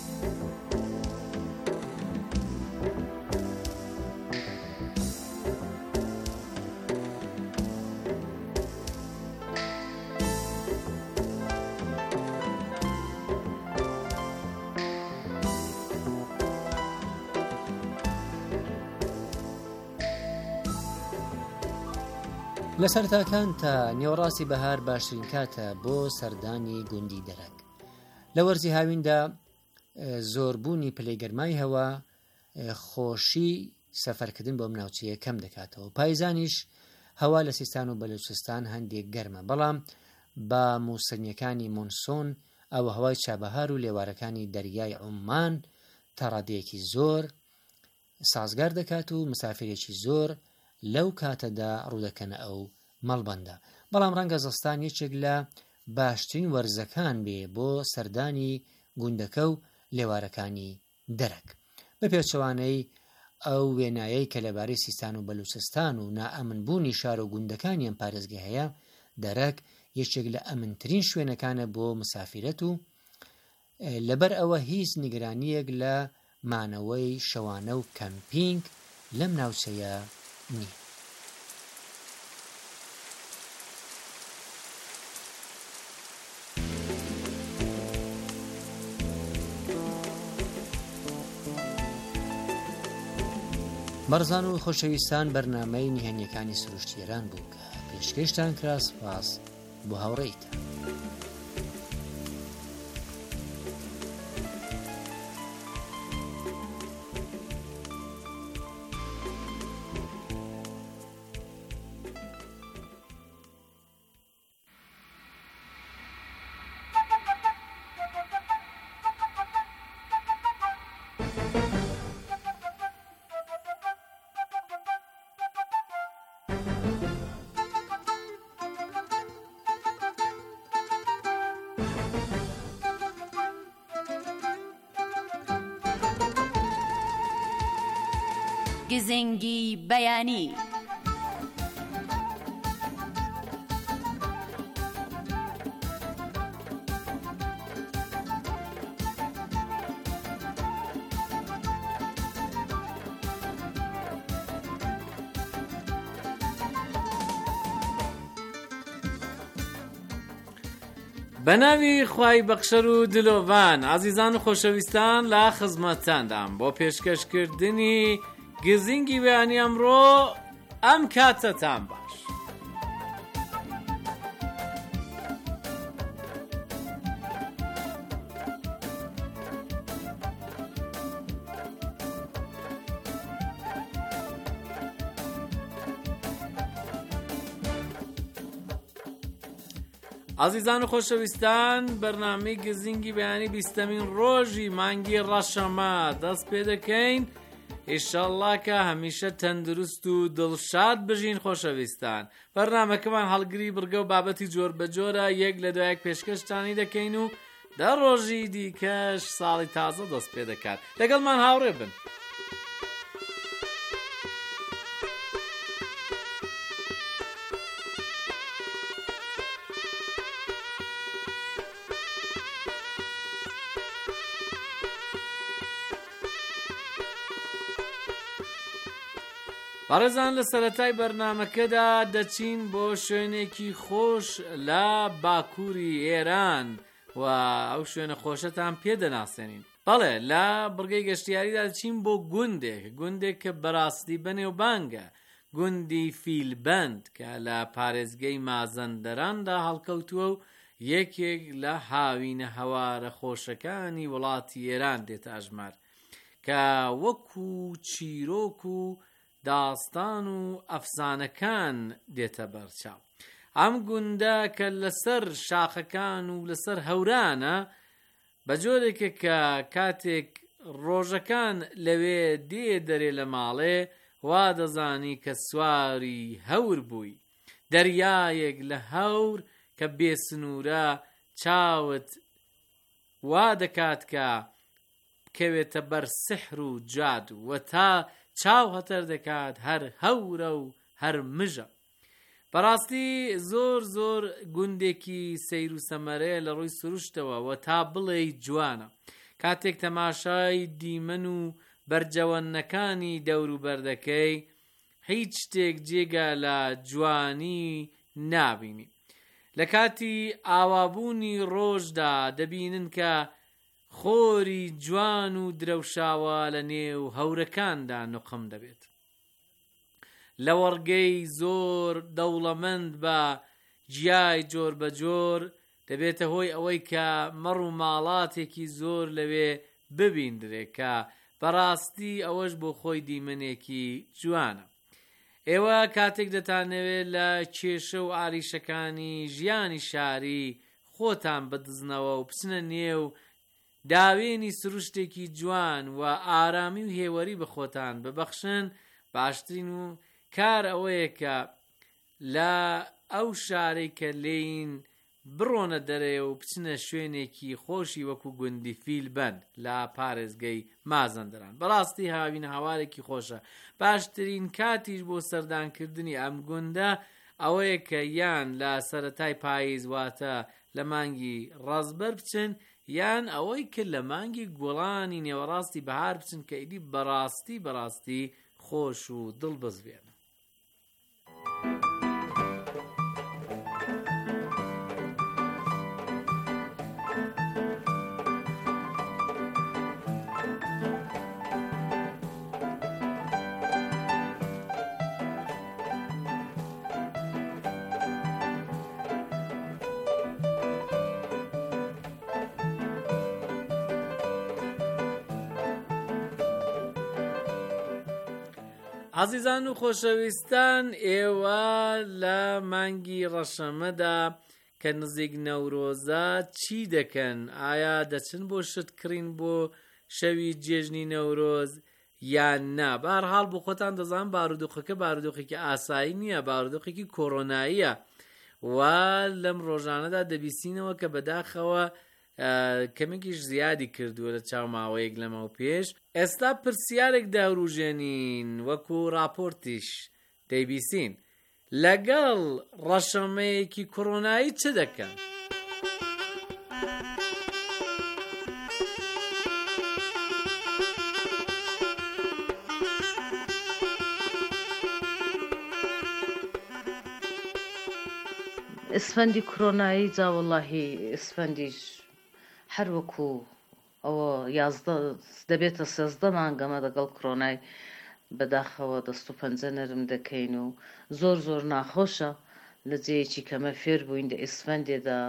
لە سەرتاکان تا نێوەڕاستی بەهار باشترین کاتە بۆ سەردانی گوندی دەرەک. لە وەرزی هاویندا زۆربوونی پلەی گەرمای هەوا خۆشی سەفەرکردن بۆ ناوچەیە کەم دەکاتەوە. پایزانیش هەوا لە سیستان و بەلوچستان هەندێک گەرمە، بەڵام بە موسمیەکانی مونسۆن ئەو هەوای چابەهار و لێوارەکانی دەریای عومان تا ڕادەیەکی زۆر سازگار دەکات و مسافرێکی زۆر لەو کاتەدا ڕوودەکەنە ئەو مەڵبەندە. بەڵام ڕەنگە زستان یەکێک لە باشترین وەرزەکان بێ بۆ سەردانی گوندەکە و لێوارەکانی دەرەک. بە پێچەوانەی ئەو وێنایەی کە لەبارەی سیستان و بەلوچستان و نائەمنبوونی شار و گوندەکانیان پارێزگە هەیە، دەرەک یەکێک لە ئەمنترین شوێنەکانە بۆ مسافرەت و لەبەر ئەوە هیچ نیگرانیەک لە مانەوەی شەوانە و کەمپینگ لەم ناوچەیە نییە. بەڕزان و خۆشەویستان، بەرنامەی نهێنیەکانی سروشتیێران بوو کە پێشکەشتان کرا. سوپاس بۆ هاوڕێیتان. گزنگی بەیانی. بەناوی خوای بەخشەر و دلۆڤان، عەزیزان و خۆشەویستان، لە خزمەتتاندام بۆ پێشکەشکردنی گزنگی بەیانی ئەمڕۆ. ئەم کاتتان باش. عزیزان و خۆشەویستان، بەرنامەی گزنگی بەیانی 20مین ڕۆژی مانگی ڕەشەمە دەست پێ دەکەین. ئیشەڵڵا کە هەمیشە تەندروست و دڵشاد بژین خۆشەویستان. بەرنامەکەمان هەڵگری بڕگە و بابەتی جۆر بە جۆرە یەک لە دوایەک پێشکەشتانی دەکەین و دە ڕۆژی دیکەش ساڵی تازە دەست پێ دەکات. لەگەڵمان هاوڕێ بن. بەڕێزان لە سەرەتای بەرنامەکەدا دەچین بۆ شوێنێکی خۆش لە باکووری ئێران و ئەو شوێنە خۆشەتان پێدەناسێنین. بەڵێ لە بڕگەی گەشتیاریدا دەچین بۆ گوندێک کە بەڕاستی بەنێوبانگە، گوندی فیلبەند کە لە پارێزگەی مازەندەراندا هەڵکەوتووە و یەکێک لە هاوینە هەوارە خۆشەکانی وڵاتی ئێران دێتە ئەژمار کە وەکو چیرۆک و داستان و ئەفسانەکان دێتە بەرچاو. ئەم گوندە کە لەسەر شاخەکان و لەسەر هەورانە بە جۆرێکە کە کاتێک ڕۆژەکان لەوێ دێ دەرێ لە ماڵێ وا دەزانی کە سواری هەور بووی، دەریایەک لە هەور کە بێسنوورە چاوت وا دەکات کە کەوێتە بەر سحر و جادو و تا چاو هەتەر دەکات هەر هەورە و هەر مژە. بەڕاستی زۆر گوندێکی سەیر و سەمەرەیە لە ڕووی سروشتەوە و تا بڵێ جوانە. کاتێک تەماشای دیمەن و بەرجەوەندەکانی دەور و بەردەکەی هیچ شتێک جێگا لە جوانی نابینی. لە کاتی ئاوابوونی ڕۆژدا دەبینن کە خۆری جوان و درەوشاوە لە نێو هەورەکاندا نوقم دەبێت. لە وەڕگەی زۆر دەوڵەمەند بە جیای جۆر بە جۆر دەبێتە هۆی ئەوەی کە مەڕ و ماڵاتێکی زۆر لەوێ ببیندرێ کە بەڕاستی ئەوەش بۆ خۆی دیمەنێکی جوانە. ئێوە کاتێک دەتانەوێت لە کێشە و ئاریشەکانی ژیانی شاری خۆتان بدزنەوە و بچنە نێو داوێنی سروشتێکی جوان و ئارامی و هێوەری بە خۆتان ببەخشن، باشترین و کار ئەوەیە کە لە ئەو شارەی کە لێین بڕۆنە دەرێ و بچنە شوێنێکی خۆشی وەکو گوندی فیلبەند لە پارێزگەی مازەندەران. بەڕاستی هاوینە هاوارێکی خۆشە. باشترین کاتیش بۆ سەردانکردنی ئەم گوندە ئەوەیە کە یان لە سەرەتای پاییز واتە لە مانگی ڕازبەر بچن، یان ئەوەی کە لە مانگی گوڵانی نێوەڕاستی بەهار بچن کە ئیدی بەڕاستی خۆش و دڵ بزوێن. عزیزان و خۆشەویستان، ئێوە لە مانگی ڕەشەمەدا کە نزیک نەورۆزە چی دەکەن؟ ئایا دەچن بۆ شتکردن بۆ شەوی جێژنی نەورۆز یان نا؟ بەهەرحاڵ بۆ خۆتان دەزان بارودۆخەکە بارودۆخێکی ئاسایی نییە، بارودۆخێکی کۆڕۆناییە و لەم ڕۆژانەدا دەبیستینەوە کە بەداخەوە کەمێکیش زیادی کردووە لە چاو ماوەیەک لەمەو پێش. ئێستا پرسیارێک داوروژێنین وەکو راپۆرتیش دەیبیستین، لەگەڵ ڕەشەمەیەکی کۆڕۆنایی چ دەکەن؟ ئسفەندی کۆڕۆنایی جا وەڵاهی ئسفەندیش هەر وەکو ئەوە دەبێتە 13 مانگەمە لەگەڵ کۆڕۆنای بەداخەوە دەست و پەنجە نەرم دەکەین و زۆر ناخۆشە. لە جێیەکی کەمە فێر بووین لە ئسفەندێدا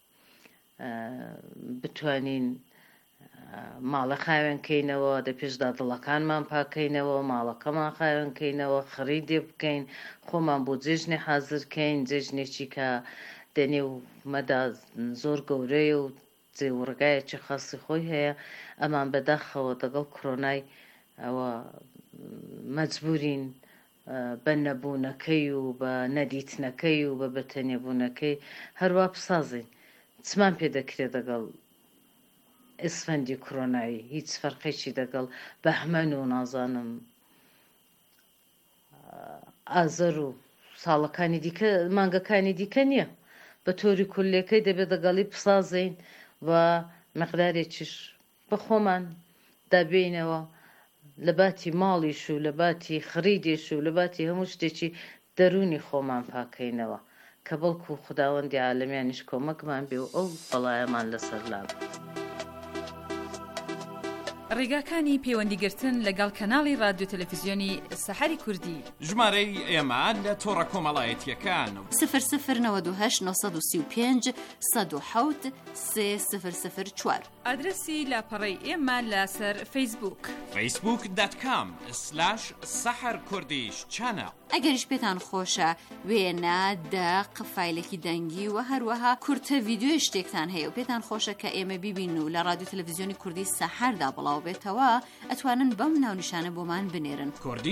بتوانین ماڵە خاوێنکەینەوە، دە پێشدا دڵەکانمان پاکەینەوە، ماڵەکەمان خاوێنکەینەوە، خەریدێ بکەین، خۆمان بۆ جێژنێ حازرکەین، جێژنێکی کە دەنێ و مەدا زۆر گەورەیە و جێوڕگایەکی خاصی خۆی هەیە. ئەمان بەداخەوە دەگەڵ کۆڕۆنای ئەوە مەجبورین بە نەبوونەکەی و بە نەدیتنەکەی و بە بەتەنێبوونەکەی هەروە بسازین. چمان پێ دەکرێت دەگەڵ ئسفەندی کۆڕۆنایی؟ هیچ فەرقێکی دەگەڵ بەهمەن و نازانم ئازەر و ساڵەکانی دیکە مانگەکانی دیکە نییە. بە تۆری کولەکەی دەبێت دەگەڵی بسازین و مەقدارێکیش بە خۆمان دابێنەوە لە باتی ماڵیش و لە باتی خریدێش و لە باتی هەموو شتێکی دەرونی خۆمان پاکەینەوە کە بەڵکو خوداوەندی عالەمیانیش کۆمەکمان بێ و ئەو بەڵایەمان لەسەر لاب. ڕێگاکانی پەیوەندیگرتن لەگەڵ کەناڵی رادیۆ تەلەڤیزیۆنی سەحەری کوردی. ژمارەی ئێمە لە تۆڕە کۆمەڵایەتیەکان 0098 935 107 3004. ئادرسی لاپەڕەی ئێمە لەسەر فەیسبووک facebook.com/saharkurdish-channel. ئەگەریش پێتان خۆشە وێنە دەق فایلێکی دەنگی و هەروەها کورتە ڤیدیۆی شتێکتان هەیە و پێتان خۆشە کە ئێمە بیبین و لە رادیۆ تەلەڤیزیۆنی کوردی سەحەردا بڵاو بێتەوە ئەتوانن بەم ناونیشانە بۆمان بنێرن.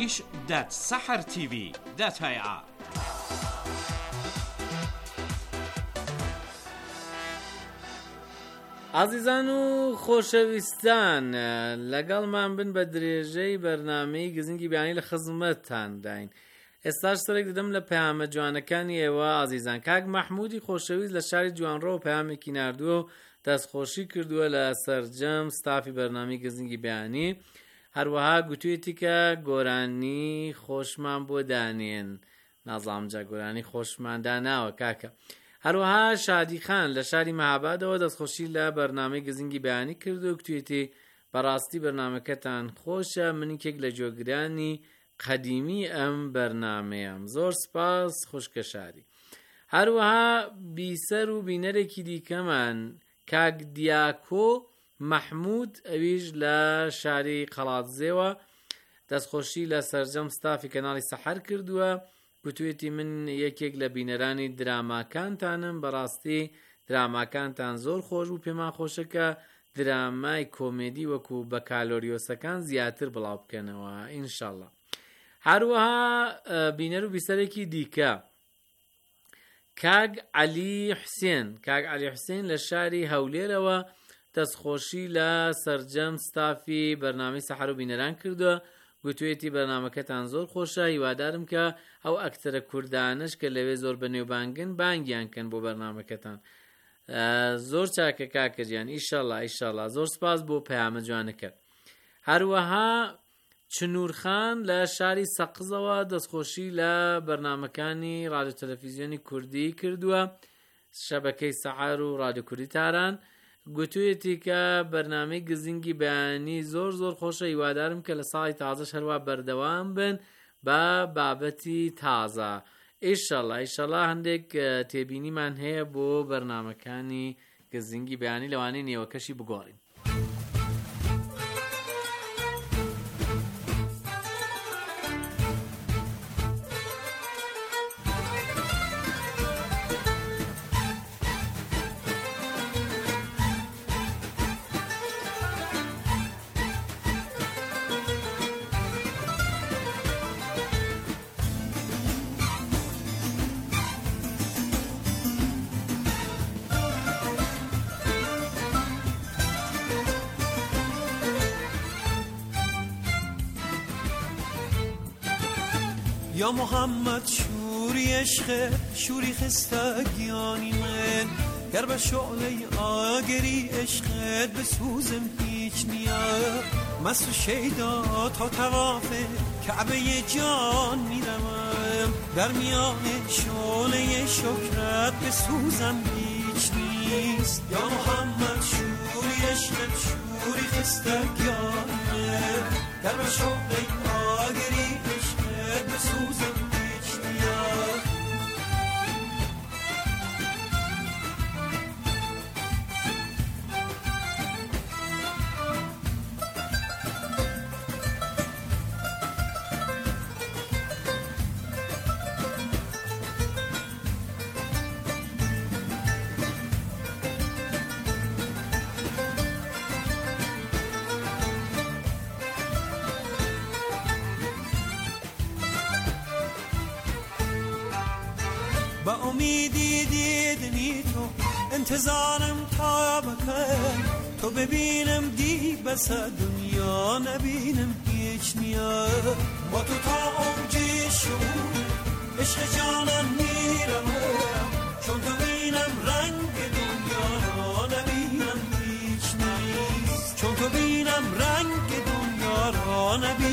kurdish.sahartv.ir. عزیزان و خۆشەویستان، لەگەڵمان بن بە درێژەی بەرنامەی گزنگی بیانی لە خزمەتتان داین. ئێستاش سەرێک دەدەم لە پەیامە جوانەکانی ئێوە عزیزان. کاک مەحموودی خۆشەویست لە شاری جوانڕۆ پەیامێکی ناردووە و دەستخۆشی کردووە لە سەرجەم ستافی بەرنامەی گزنگی بیانی. هەروەها گوتوێتی کە گۆرانی خۆشمان بۆ دانێن. نازام جا گۆرانی خۆشمان داناوە کاکە. هەروەها شادی خان لە شاری مەهابادەوە دەستخۆشی لە بەرنامەی گزنگی بیانی کرد و گوتوێتی بەڕاستی بەرنامەکەتان خۆشە، منیکێک لە جۆگرانی قەدیمی ئەم بەرنامەیەم. زۆر سپاس خوشکە شاری. هەروەها بیسەر و بینەرێکی دیکەمان کاک دیاکۆ مەحموود ئەویش لە شاری قەڵاتزێوە دەستخۆشی لە سەرجەم ستافی کەناڵی سەحەر کردووە. گوتوێتی من یەکێک لە بینەرانی دراماکانتانم، بەڕاستی دراماکانتان زۆر خۆش و پێمان خۆشەکە درامای کۆمێدی وەکو بە کالۆریۆسەکان زیاتر بڵاو بکەنەوە ئینشاءڵڵا. هەروەها بینەر و بیسەرێکی دیکە کاگ عەلی حوسێن لە شاری هەولێرەوە دەستخۆشی لە سەرجەم ستافی بەرنامەی سەحەر و بینەران کردووە. گوتوێتی بەرنامەکەتان زۆر خۆشە، هیوادارم کە ئەو ئەکتەرە کوردانش کە لەوێ زۆر بەنێوبانگن بانگیان کەن بۆ بەرنامەکەتان. زۆر چاکە کاکەجیان، ئیشەڵڵا. زۆر سپاس بۆ پەیامە جوانەکە. هەروەها چنوورخان لە شاری سەقزەوە دەستخۆشی لە بەرنامەکانی رادیۆ تەلەڤیزیۆنی کوردی کردووە، شەبەکەی سەحەر و رادیۆ کوردی تاران. گوتوێتی کە بەرنامەی گزنگی بەیانی زۆر خۆشە، هیوادارم کە لە ساڵی تازەش هەروە بەردەوام بن بە بابەتی تازە. ئیشەڵڵا هەندێک تێبینیمان هەیە بۆ بەرنامەکانی گزنگی بەیانی لەوانەیە نێوەکەشی بگۆڕین. یا محمد شوری عشق شوری خستگیانی من گر به شعله آگری عشقت بسوزم هیچ نیاد مست و شیدا تا طواف کعبه جان میرم در میان شعله شکرت بسوزم هیچ نیست. یا محمد شوری عشق شوری خستگیانی من گر به شعله آگری بسوزم هیچ نیاد. با امیدی دیدنی تو انتظارم تا بکن تو ببینم دی بس دنیا نبینم هیچ نیاد. با تو تا اوجی شعور عشق جانم میرم چون تو بینم رنگ دنیا را نبینم هیچ نیست. چون تو بینم رنگ دنیا را نبینم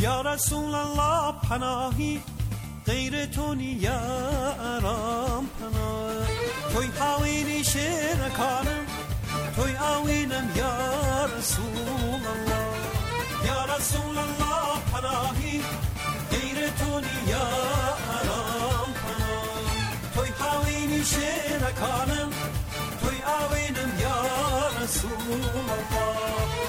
یا رسول الله پناهی غیر تو نیارم پناه توی آوینی شرکانم توی آوینم یا رسول الله یا رسول الله پناهی غیر تو نیارم پناه توی آوینی شرکانم توی آوینم یا رسول الله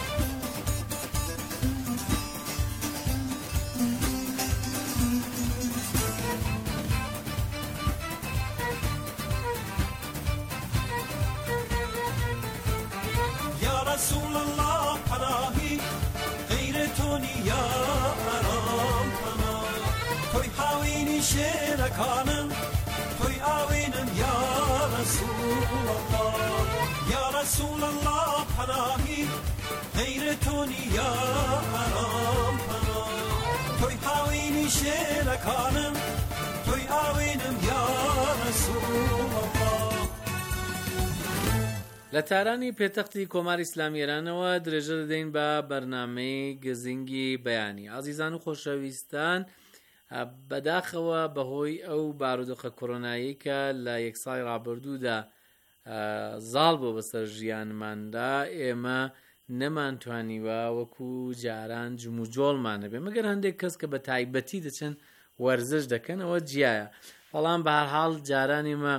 رسول الله پناهی غیر تو نیارم پناه توی آوینی شرکانم توی آوینم یا رسول الله یا رسول الله پناهی غیر تو نیارم پناه توی آوینی شرکانم توی آوینم یا رسول الله. لە تارانی پێتەختی کۆماری ئیسلامی ئێرانەوە درێژە دەدەین بە بەرنامەی گزینگی بەیانی. ئازیزان و خۆشەویستان، بەداخەوە بەهۆی ئەو بارودۆخە کۆرۆنایی کە لە یەک ساڵی ڕابردوودا زاڵ بۆ بەسەر ژیانماندا، ئێمە نەمانتوانیوە وەکو جاران جم و جۆڵمانە بێ، مەگەر هەندێک کەس کە بە تایبەتی دەچن وەرزش دەکەنەوە جیایە. بەڵام بە هەرحاڵ جاران ئێمە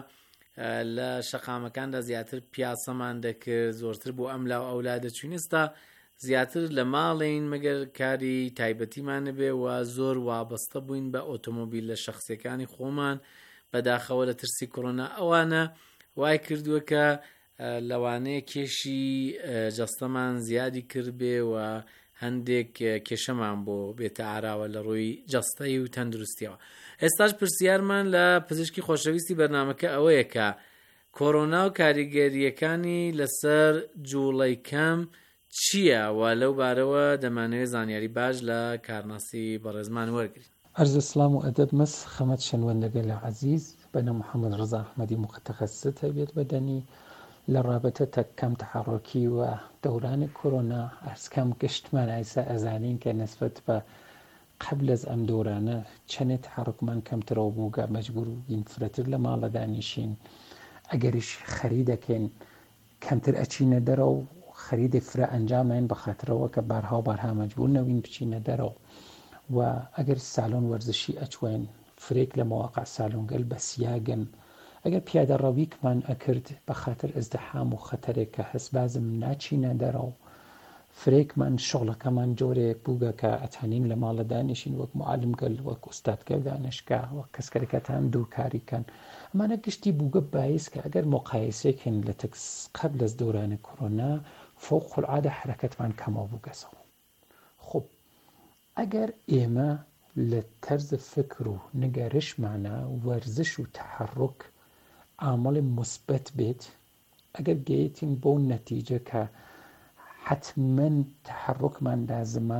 لە شەقامەکاندا زیاتر پیاسەمان دەکرد، زۆرتر بۆ ئەم لاو ئەولا دەچوینستا زیاتر لە ماڵین مەگەر کاری تایبەتیمانە بێ و زۆر وابەستە بووین بە ئۆتۆمۆبیل لە شەخصیەکانی خۆمان. بەداخەوە لە ترسی کۆرۆنا ئەوانە وای کردووە کە لەوانەیە کێشی جەستەمان زیادی کرد بێ و هەندێک کێشەمان بۆ بێتە ئاراوە لە ڕووی جەستەی و تەندروستیەوە. ئێستاش پرسیارمان لە پزیشکی خۆشەویستی بەرنامەکە ئەوەیە کە کۆرۆنا و کاریگەریەکانی لەسەر جوڵەی کەم چییە و لەو بارەوە دەمانەوێت زانیاری باش لە کارناسی بەڕێزمان وەرگرین. عرض السلام و ئەدەب مەس خەمەت شەنوەندەگە لە عەزیز بەنە محەممەد ڕزا ئەحمەدی متخەسس هەبێت بەدەنی لە ڕابەتە کەم تەحەڕۆکی و دەورانی کۆرۆنا ئەرزکەم گشتمان ئایسا ئەزانین کە نسبەت بە قبل از ئەم دورانە چەندێک تحرکمان کەمترەوە بووگە مەجبور بووین فرەتر لە ماڵە دانیشین، ئەگەریش خەری دەکەین کەمتر ئەچینە دەرەوە و خەریدی فرە ئەنجامین بە خاطرەوە کە بارها مەجبور نەوین بچینە دەرەوە و ئەگەر ساڵۆن وەرزشی ئەچوێن فرێک لە مواقع ساڵۆنگەل بە سیاگن ئەگەر پیادە ڕەویکمان ئەکرد بە خاطر ئەزدەحام و خەتەرێک کە هەسبازم ناچینە دەرەوە فرێکمان شغڵەکەمان جۆرێک بووگە کە ئەتانین لە ماڵە دانیشین وەک معلمگەل وەک ئوستادگەل دانشگا وەک کەسکەرەکەتان دوورکاریکەن. ئەمانە گشتی بووگە باعث کە ئەگەر مقایسەکەین لە قبل از دوران کۆرۆنا فوق العادە حرەکەتمان کەمەوە بووگەسەوە. خب ئەگەر ئێمە لە تەرز فکر و نگەرشمانە وەرزش و تەحەڕک عامڵی مثبت بێت، ئەگەر گەیتین بۆ نەتیجە کە حتما تحرکمان لازمە،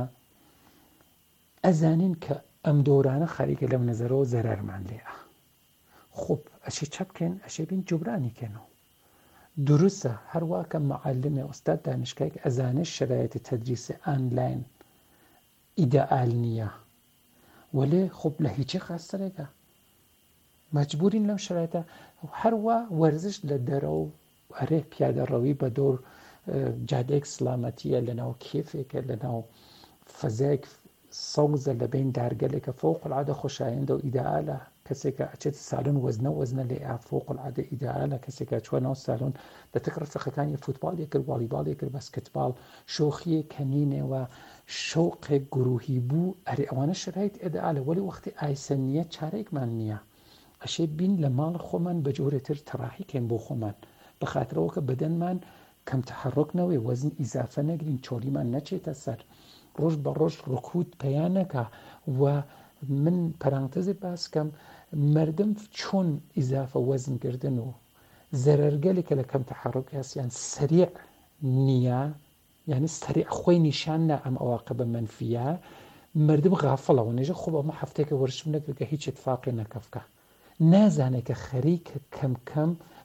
ئەزانین کە ئەم دۆرانە خەریکە لەم نەزەرەوە زەرەرمان لێە. خب ئەشی چە بکەین؟ ئەشێ بین جوبرانیکەنەوە. دروستە هەروە کە معلمێ ئوستاد دانشگایەک ئەزانێت شرایەتی تەدریسی ئانلاین ئیدەئال نییە، وەلێ خب لە هیچی خاستەرێکە مەجبورین لەم شرایەتە هەروە وەرزش لە دەرەوە ئەرێ پیادەڕەوی بە دۆر جادەیەک سلامەتیە لەناو کێفێکە لەناو فەزایەک سەوزە لە بین دارگەلێکە فوق العادە خۆشایەندە و ئیدەئالە. کەسێکە ئەچێت ساڵۆن وەزنە لێ فوق العادە ئیدەئالە. کەسێکە چوە ناو ساڵۆن دەتەک ڕفقەکانی فوتباڵی کرد، والیباڵی کرد، بەسکتباڵ، شۆخیە کەنینێەوە شەوقێک گروهی بوو، ئەرێ ئەوانە شرایط ئیدەئالە، وەلی وەختی ئایسە نییە چارەیەکمان نییە. ئەشێ بین لە ماڵ خۆمان بە جۆرێتر تەڕاحیکەین بۆ خۆمان بە خاطرەوە کە بەدەنمان کەم تحرک نەوەی وەزن ئیزافە نەگرین، چۆلیمان نەچێتە سەر، ڕۆژ بە ڕۆژ ڕکوت پەیانەکە. و من پەرانتەزی باسکەم مردم چۆن ئیزافە وەزنگردن و زەرەرگەلێکە لە کەم تحرک هەستیان سریع نییە، یعنی سریع خۆی نیشاننا ئەم ئەواقبە منفیە. مردم غافڵەوە نێژە خۆ ئەمە هەفتێکە وەرشم نەکرد کە هیچ اتفاقی نەکەفکە، نازانێت کە خەریکە کەم کەم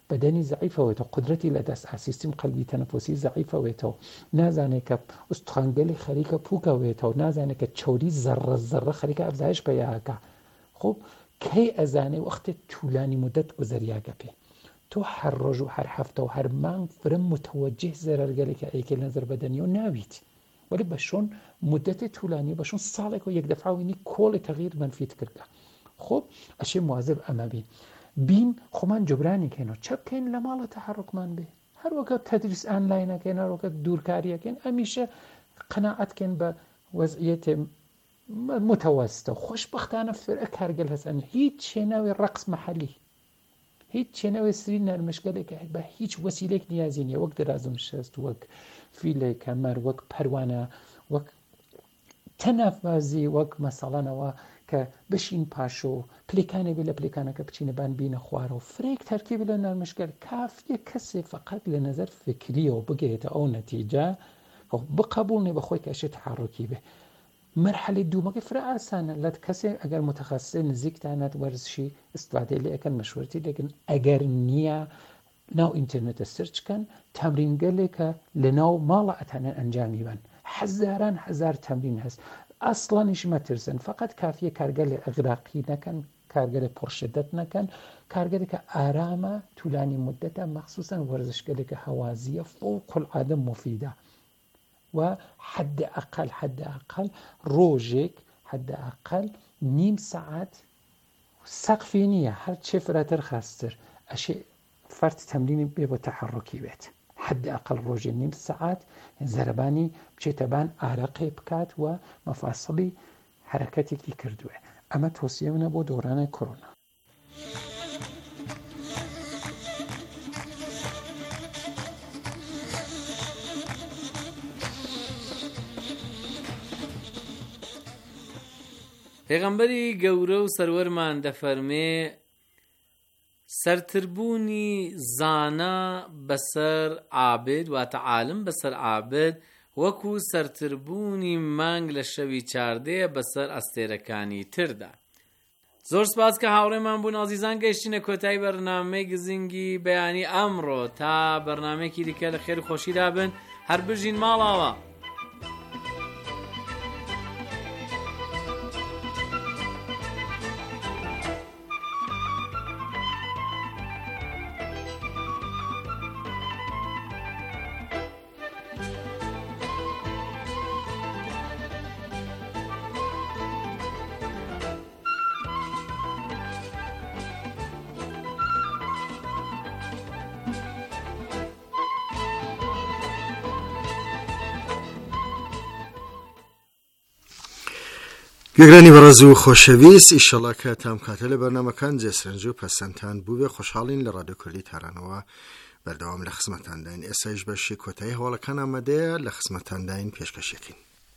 بەدەنی زەعیفەوەێتەوە قدرەتی لە دەست سیستم قەلبی تەنەفۆسی زەعیفەوێتەوە نازانێت کە ئوستخوانگەلی خەریکە پووکەوێتەوە نازانێت کە چۆری زەڕە خەریکە ئەفزایش پێیاکە خۆ کەی ئەزانێ وەختێک توولانی مدت گوزەریاگە پێ تۆ هەر ڕۆژ و هەر هەفتە و هەر مانگ فرم متوەجه زەرەرگەلێکە ئەیکە نەزەر بەدەنی و ناویت ولی بەشۆن مدەتی توولانی بەشۆن ساڵێک و یەک دەفعاوینی کۆڵی تەغیر منفیت کردە خۆ ئەشێ موازب ئەمە بین خۆمان جبرانی کەینەوە چە بکەین لە ماڵە تەحەڕوکمان بێ هەروەکە تەدریس ئانلاینەکەین هەروەکە دوورکاریەکەین ئەمیشە قەناعەتکەین بە وەزعیەتێ متوسطە خۆشبەختانە فرە کارگەل هەستن هیچ شوێنەوەی ڕەقس مەحەلی هیچ شوێنەوەی سری نەرمشگەلێکە بە هیچ وەسیلەیەک نیازی نیە وەک درازم شەست وەک فیلێک کەمەر وەک پەروانە وەک تەنەفبازی وەک مەسەڵەنەوە کە بشین پاشۆ پلیکانێ بێ لە پلیکانەکە بچینەبان بینە خوارەوە فرێک تەرکیب لە نەرمشگەل کافیە کەسێ فقط لە نەزەر فکریەوە بگێتە ئەو نەتیجە بقبولنێ بەخۆی کە ئەشێ تحەڕۆکی بێ مرحلەی دوومەکەی فرە ئاسانە لە کەسێک ئەگەر متەخەسسێ نزیکتانەت وەرزشی استفادەی لێ ئەەکەن مەشورەتی لێکن ئەگەر نییە ناو ئینترنێتە سرچکەن تەمرینگەلێکە لە ناو ماڵە ئەتانە ئەنجامی بن هەزاران هەزار تەمرین هەست ئەسڵانیش مەترسن فقط کافیە کارگەلێ ئەغراقی نەکەن کارگەلێ پڕشدت نەکەن کارگەلێکە ئارامە توولانی مدەتە مەخصوصەن وەرزشگەلێکە هەوازیە فوق العادە مفیدە و حد أقل ڕۆژێک حد أقل نیم ساعت سەقفی نییە هەر چێ فراتر خاستر ئەشێ فرد تەمرینی بێ بۆ تەحەڕۆکی بێت حد أقل ڕۆژێ نیم ساعت زەربانی بچێتەبان ئارەقێ بکات و مەفاسڵی حرەکەتێکی کردووە ئەمە تۆسیە منە بۆ دۆڕانە کۆرۆنا پێغەمبەری گەورە و سەروەرمان دەفەرمێ سەرتربوونی زانا بەسەر عابد واتە عالم بەسەر عابد وەکو سەرتربوونی مانگ لە شەوی چاردەیە بەسەر ئەستێرەکانی تردا. زۆر سپاس کە هاوڕێمان بوون ئازیزان گەیشتینە کۆتایی بەرنامەی گزینگی بەیانی ئەمڕۆ تا بەرنامەیەکی دیکە لە خێر و خۆشیدا بن هەر بژین ماڵاوە. گوێگرانی بەڕێز و خۆشەویست ئیشەڵا کە تام کاتە لە بەرنامەکان جێسرنج و پەسەندتان بوو بێ خۆشحاڵین لە ڕادیۆ کوردی تارانەوە بەردەوام لە خزمەتانداین ئێستایش بەشی کۆتایی هەواڵەکان ئامادەیە لە خزمەتانداین پێشکەشێکین.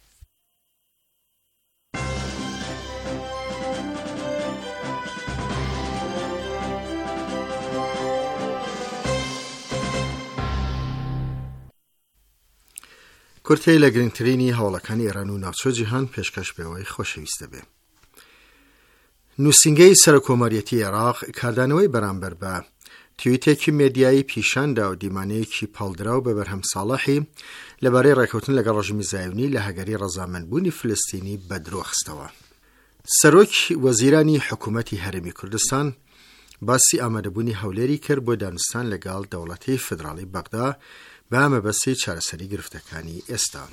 کورتەی لە گرنگترینی هەوڵەکانی ئێران و ناوچە جیهان پێشکەش بێەوەی خۆشەویستە بێ. نووسینگەی سەرۆکۆمەریەتی عێراق کاردانەوەی بەرامبەر بە تویتێکی مێدیایی پیشاندا و دیمانەیەکی پاڵدراو بە بەرهەم ساڵحی لەبارەی ڕێکەوتن لەگەڵ ڕژیمی زایونی لە هەگەری ڕەزامەندبوونی فلستینی بەدرۆخستەوە. سەرۆک وەزیرانی حکوومەتی هەرێمی کوردستان باسی ئامادەبوونی هەولێری کرد بۆ دانوستان لەگەڵ دەوڵەتی فدراڵی بەغدا بە مەبەستی چارەسەری گرفتەکانی ئێستا.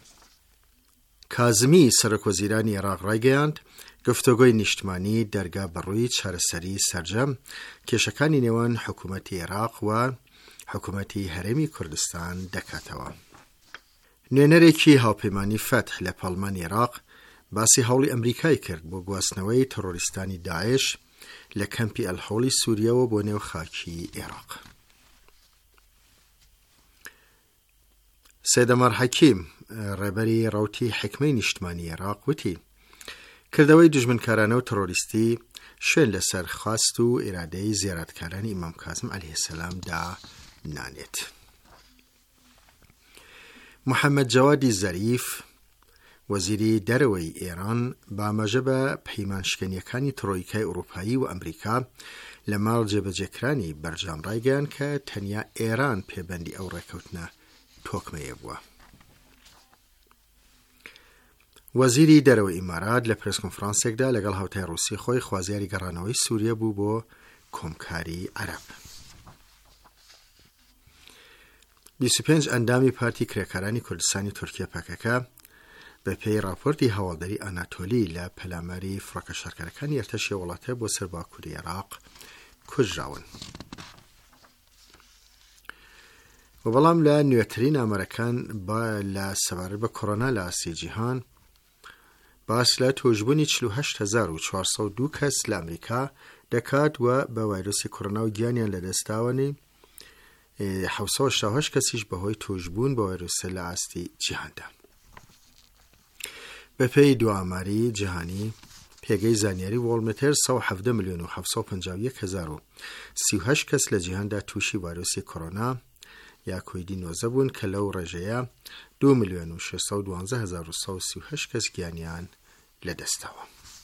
کازمی سەرۆکوەزیرانی عێراق ڕایگەیاند گفتوگۆی نیشتمانی دەرگا بەڕووی چارەسەری سەرجەم کێشەکانی نێوان حکوومەتی عێراق و حکوومەتی هەرێمی کوردستان دەکاتەوە. نوێنەرێکی هاوپەیمانی فەتح لە پەڵمانی عێراق باسی هەوڵی ئەمریکای کرد بۆ گواستنەوەی تەرۆریستانی داعش لە کەمپی ئەلحۆڵی سووریەوە بۆ نێو خاکی عێراق. سێدەمار حەکیم ڕێبەری ڕەوتی حکمەی نیشتمانی عێراق وتی کردەوەی دژمنکارانە و تەرۆریستی شوێن لەسەر خواست و ئێرادەی زیارەتکارانی ئیمام کازم عەلەیهی سەلام دا نانێت. محەممەد جەوادی زەریف وەزیری دەرەوەی ئێران بامەژە بە پەیمانشکێنیەکانی تڕۆیکای ئەوروپایی و ئەمریکا لە ماڵ جێبەجێکرانی بەرجام ڕایگەیان کە تەنیا ئێران پێبەندی ئەو ڕێکەوتنە تۆکمەیە بووە. وەزیری دەرەوەی ئیمارات لە پرێسکۆنفرانسێکدا لەگەڵ هاوتای ڕووسی خۆی خوازیاری گەڕانەوەی سووریە بوو بۆ کۆمکاری عەرەب. 25 ئەندامی پارتی کرێکارانی کوردستانی تورکیا پاکەکە بە پێی راپۆرتی هەواڵدەری ئاناتۆلی لە پەلاماری فڕۆکە شارکارەکانی ئەرتەشی وڵاتە بۆ سەر باکووری عێراق کوژراون. بەڵام لە نوێترین ئامارەکان لە سەبارەت بە کۆڕۆنا لە ئاسیای جیهان باس لە تۆژبوونی 48,402 کەس لە ئەمریکا دەکات و بە ڤایرۆسی کۆڕۆنا و گیانیان لەدەستداوەنی 768 کەسیش بەهۆی تۆژبوون بە ڤایرۆسە لە ئاستی جیهاندا. بەپێی دو ئاماری جیهانی پێگەی زانیاری وۆڵمتر 117,751,038 کەس لە جیهاندا تووشی ڤایرۆسی کۆڕۆنا یا کۆیدی 19 بوون کە لەو ڕێژەیە 2,612,138 کەس گیانیان لەدەستەوە.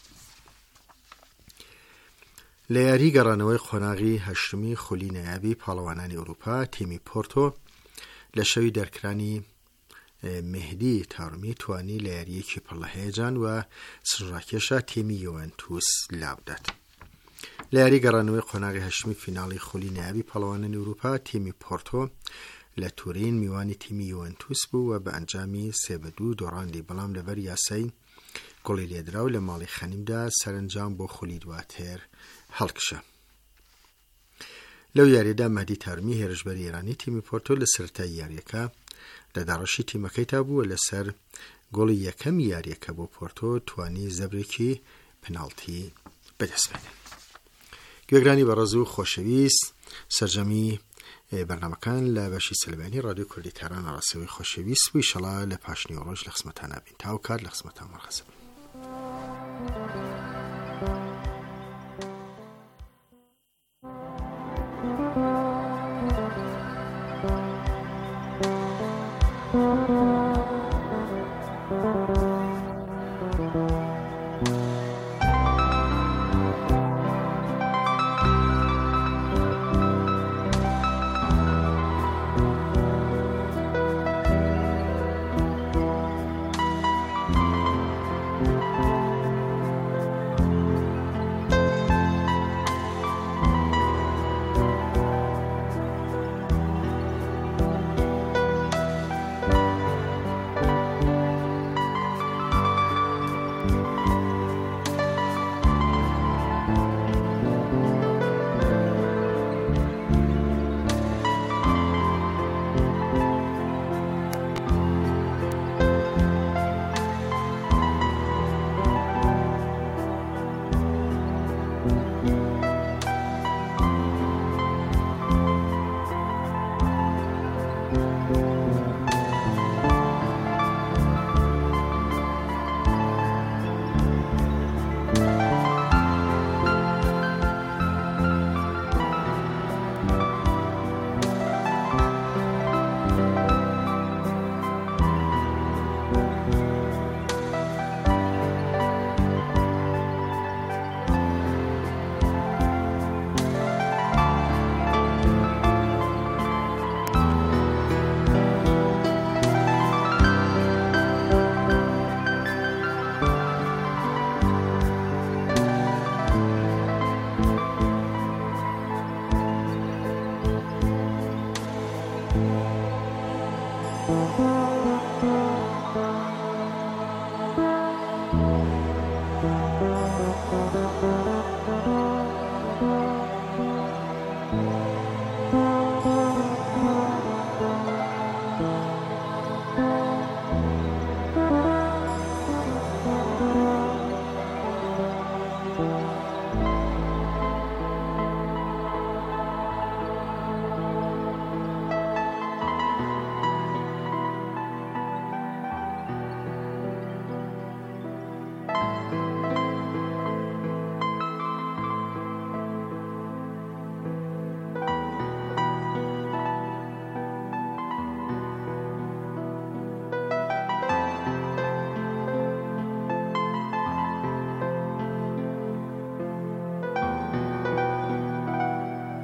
لە یاری گەڕانەوەی قۆناغی هەشتمی خولی نایابی پاڵەوانانی ئەوروپا تیمی پۆرتۆ لە شەوی دەرکرانی مهدی تارمی توانی لە یاریەکی پڕ لە هەیەجان و سنوڕاکێشە تیمی یوڤنتوس لابدات. لە یاری گەڕانەوەی قۆناغی هەشتمی فیناڵی خولی نایابی پاڵەوانانی ئەوروپا تیمی پۆرتۆ لە تورین میوانی تیمی یوڤنتوس بوو و بە ئەنجامی 3-2 دۆڕاندی، بەڵام لەبەر یاسای گۆڵی لێدراو لە ماڵی خەنیمدا سەرنجام بۆ خولی دواتر هەڵکشە. لەو یاریدا مەهدی تارمی هێرشبەری ئێرانی تیمی پۆرتۆ لە سەرەتای یاریەکە لە داڕەشی تیمەکەیدا بووە لەسەر گۆڵی یەکەم یاریەکە بۆ پۆرتۆ توانی زەبرێکی پناڵتی بەدەست بێنن. گوێگرانی بەڕێز و خۆشەویست، سەرجەمی بەرنامەکان لە بەشی سەلبانی ڕادیۆ کوردی تاران ڕاستەوەی خۆشەویست بوو. ئیشەڵا لە پاشنی ڕۆژ لە خزمەتان نابین. تا و کات لە خزمەتان وەرخەزم.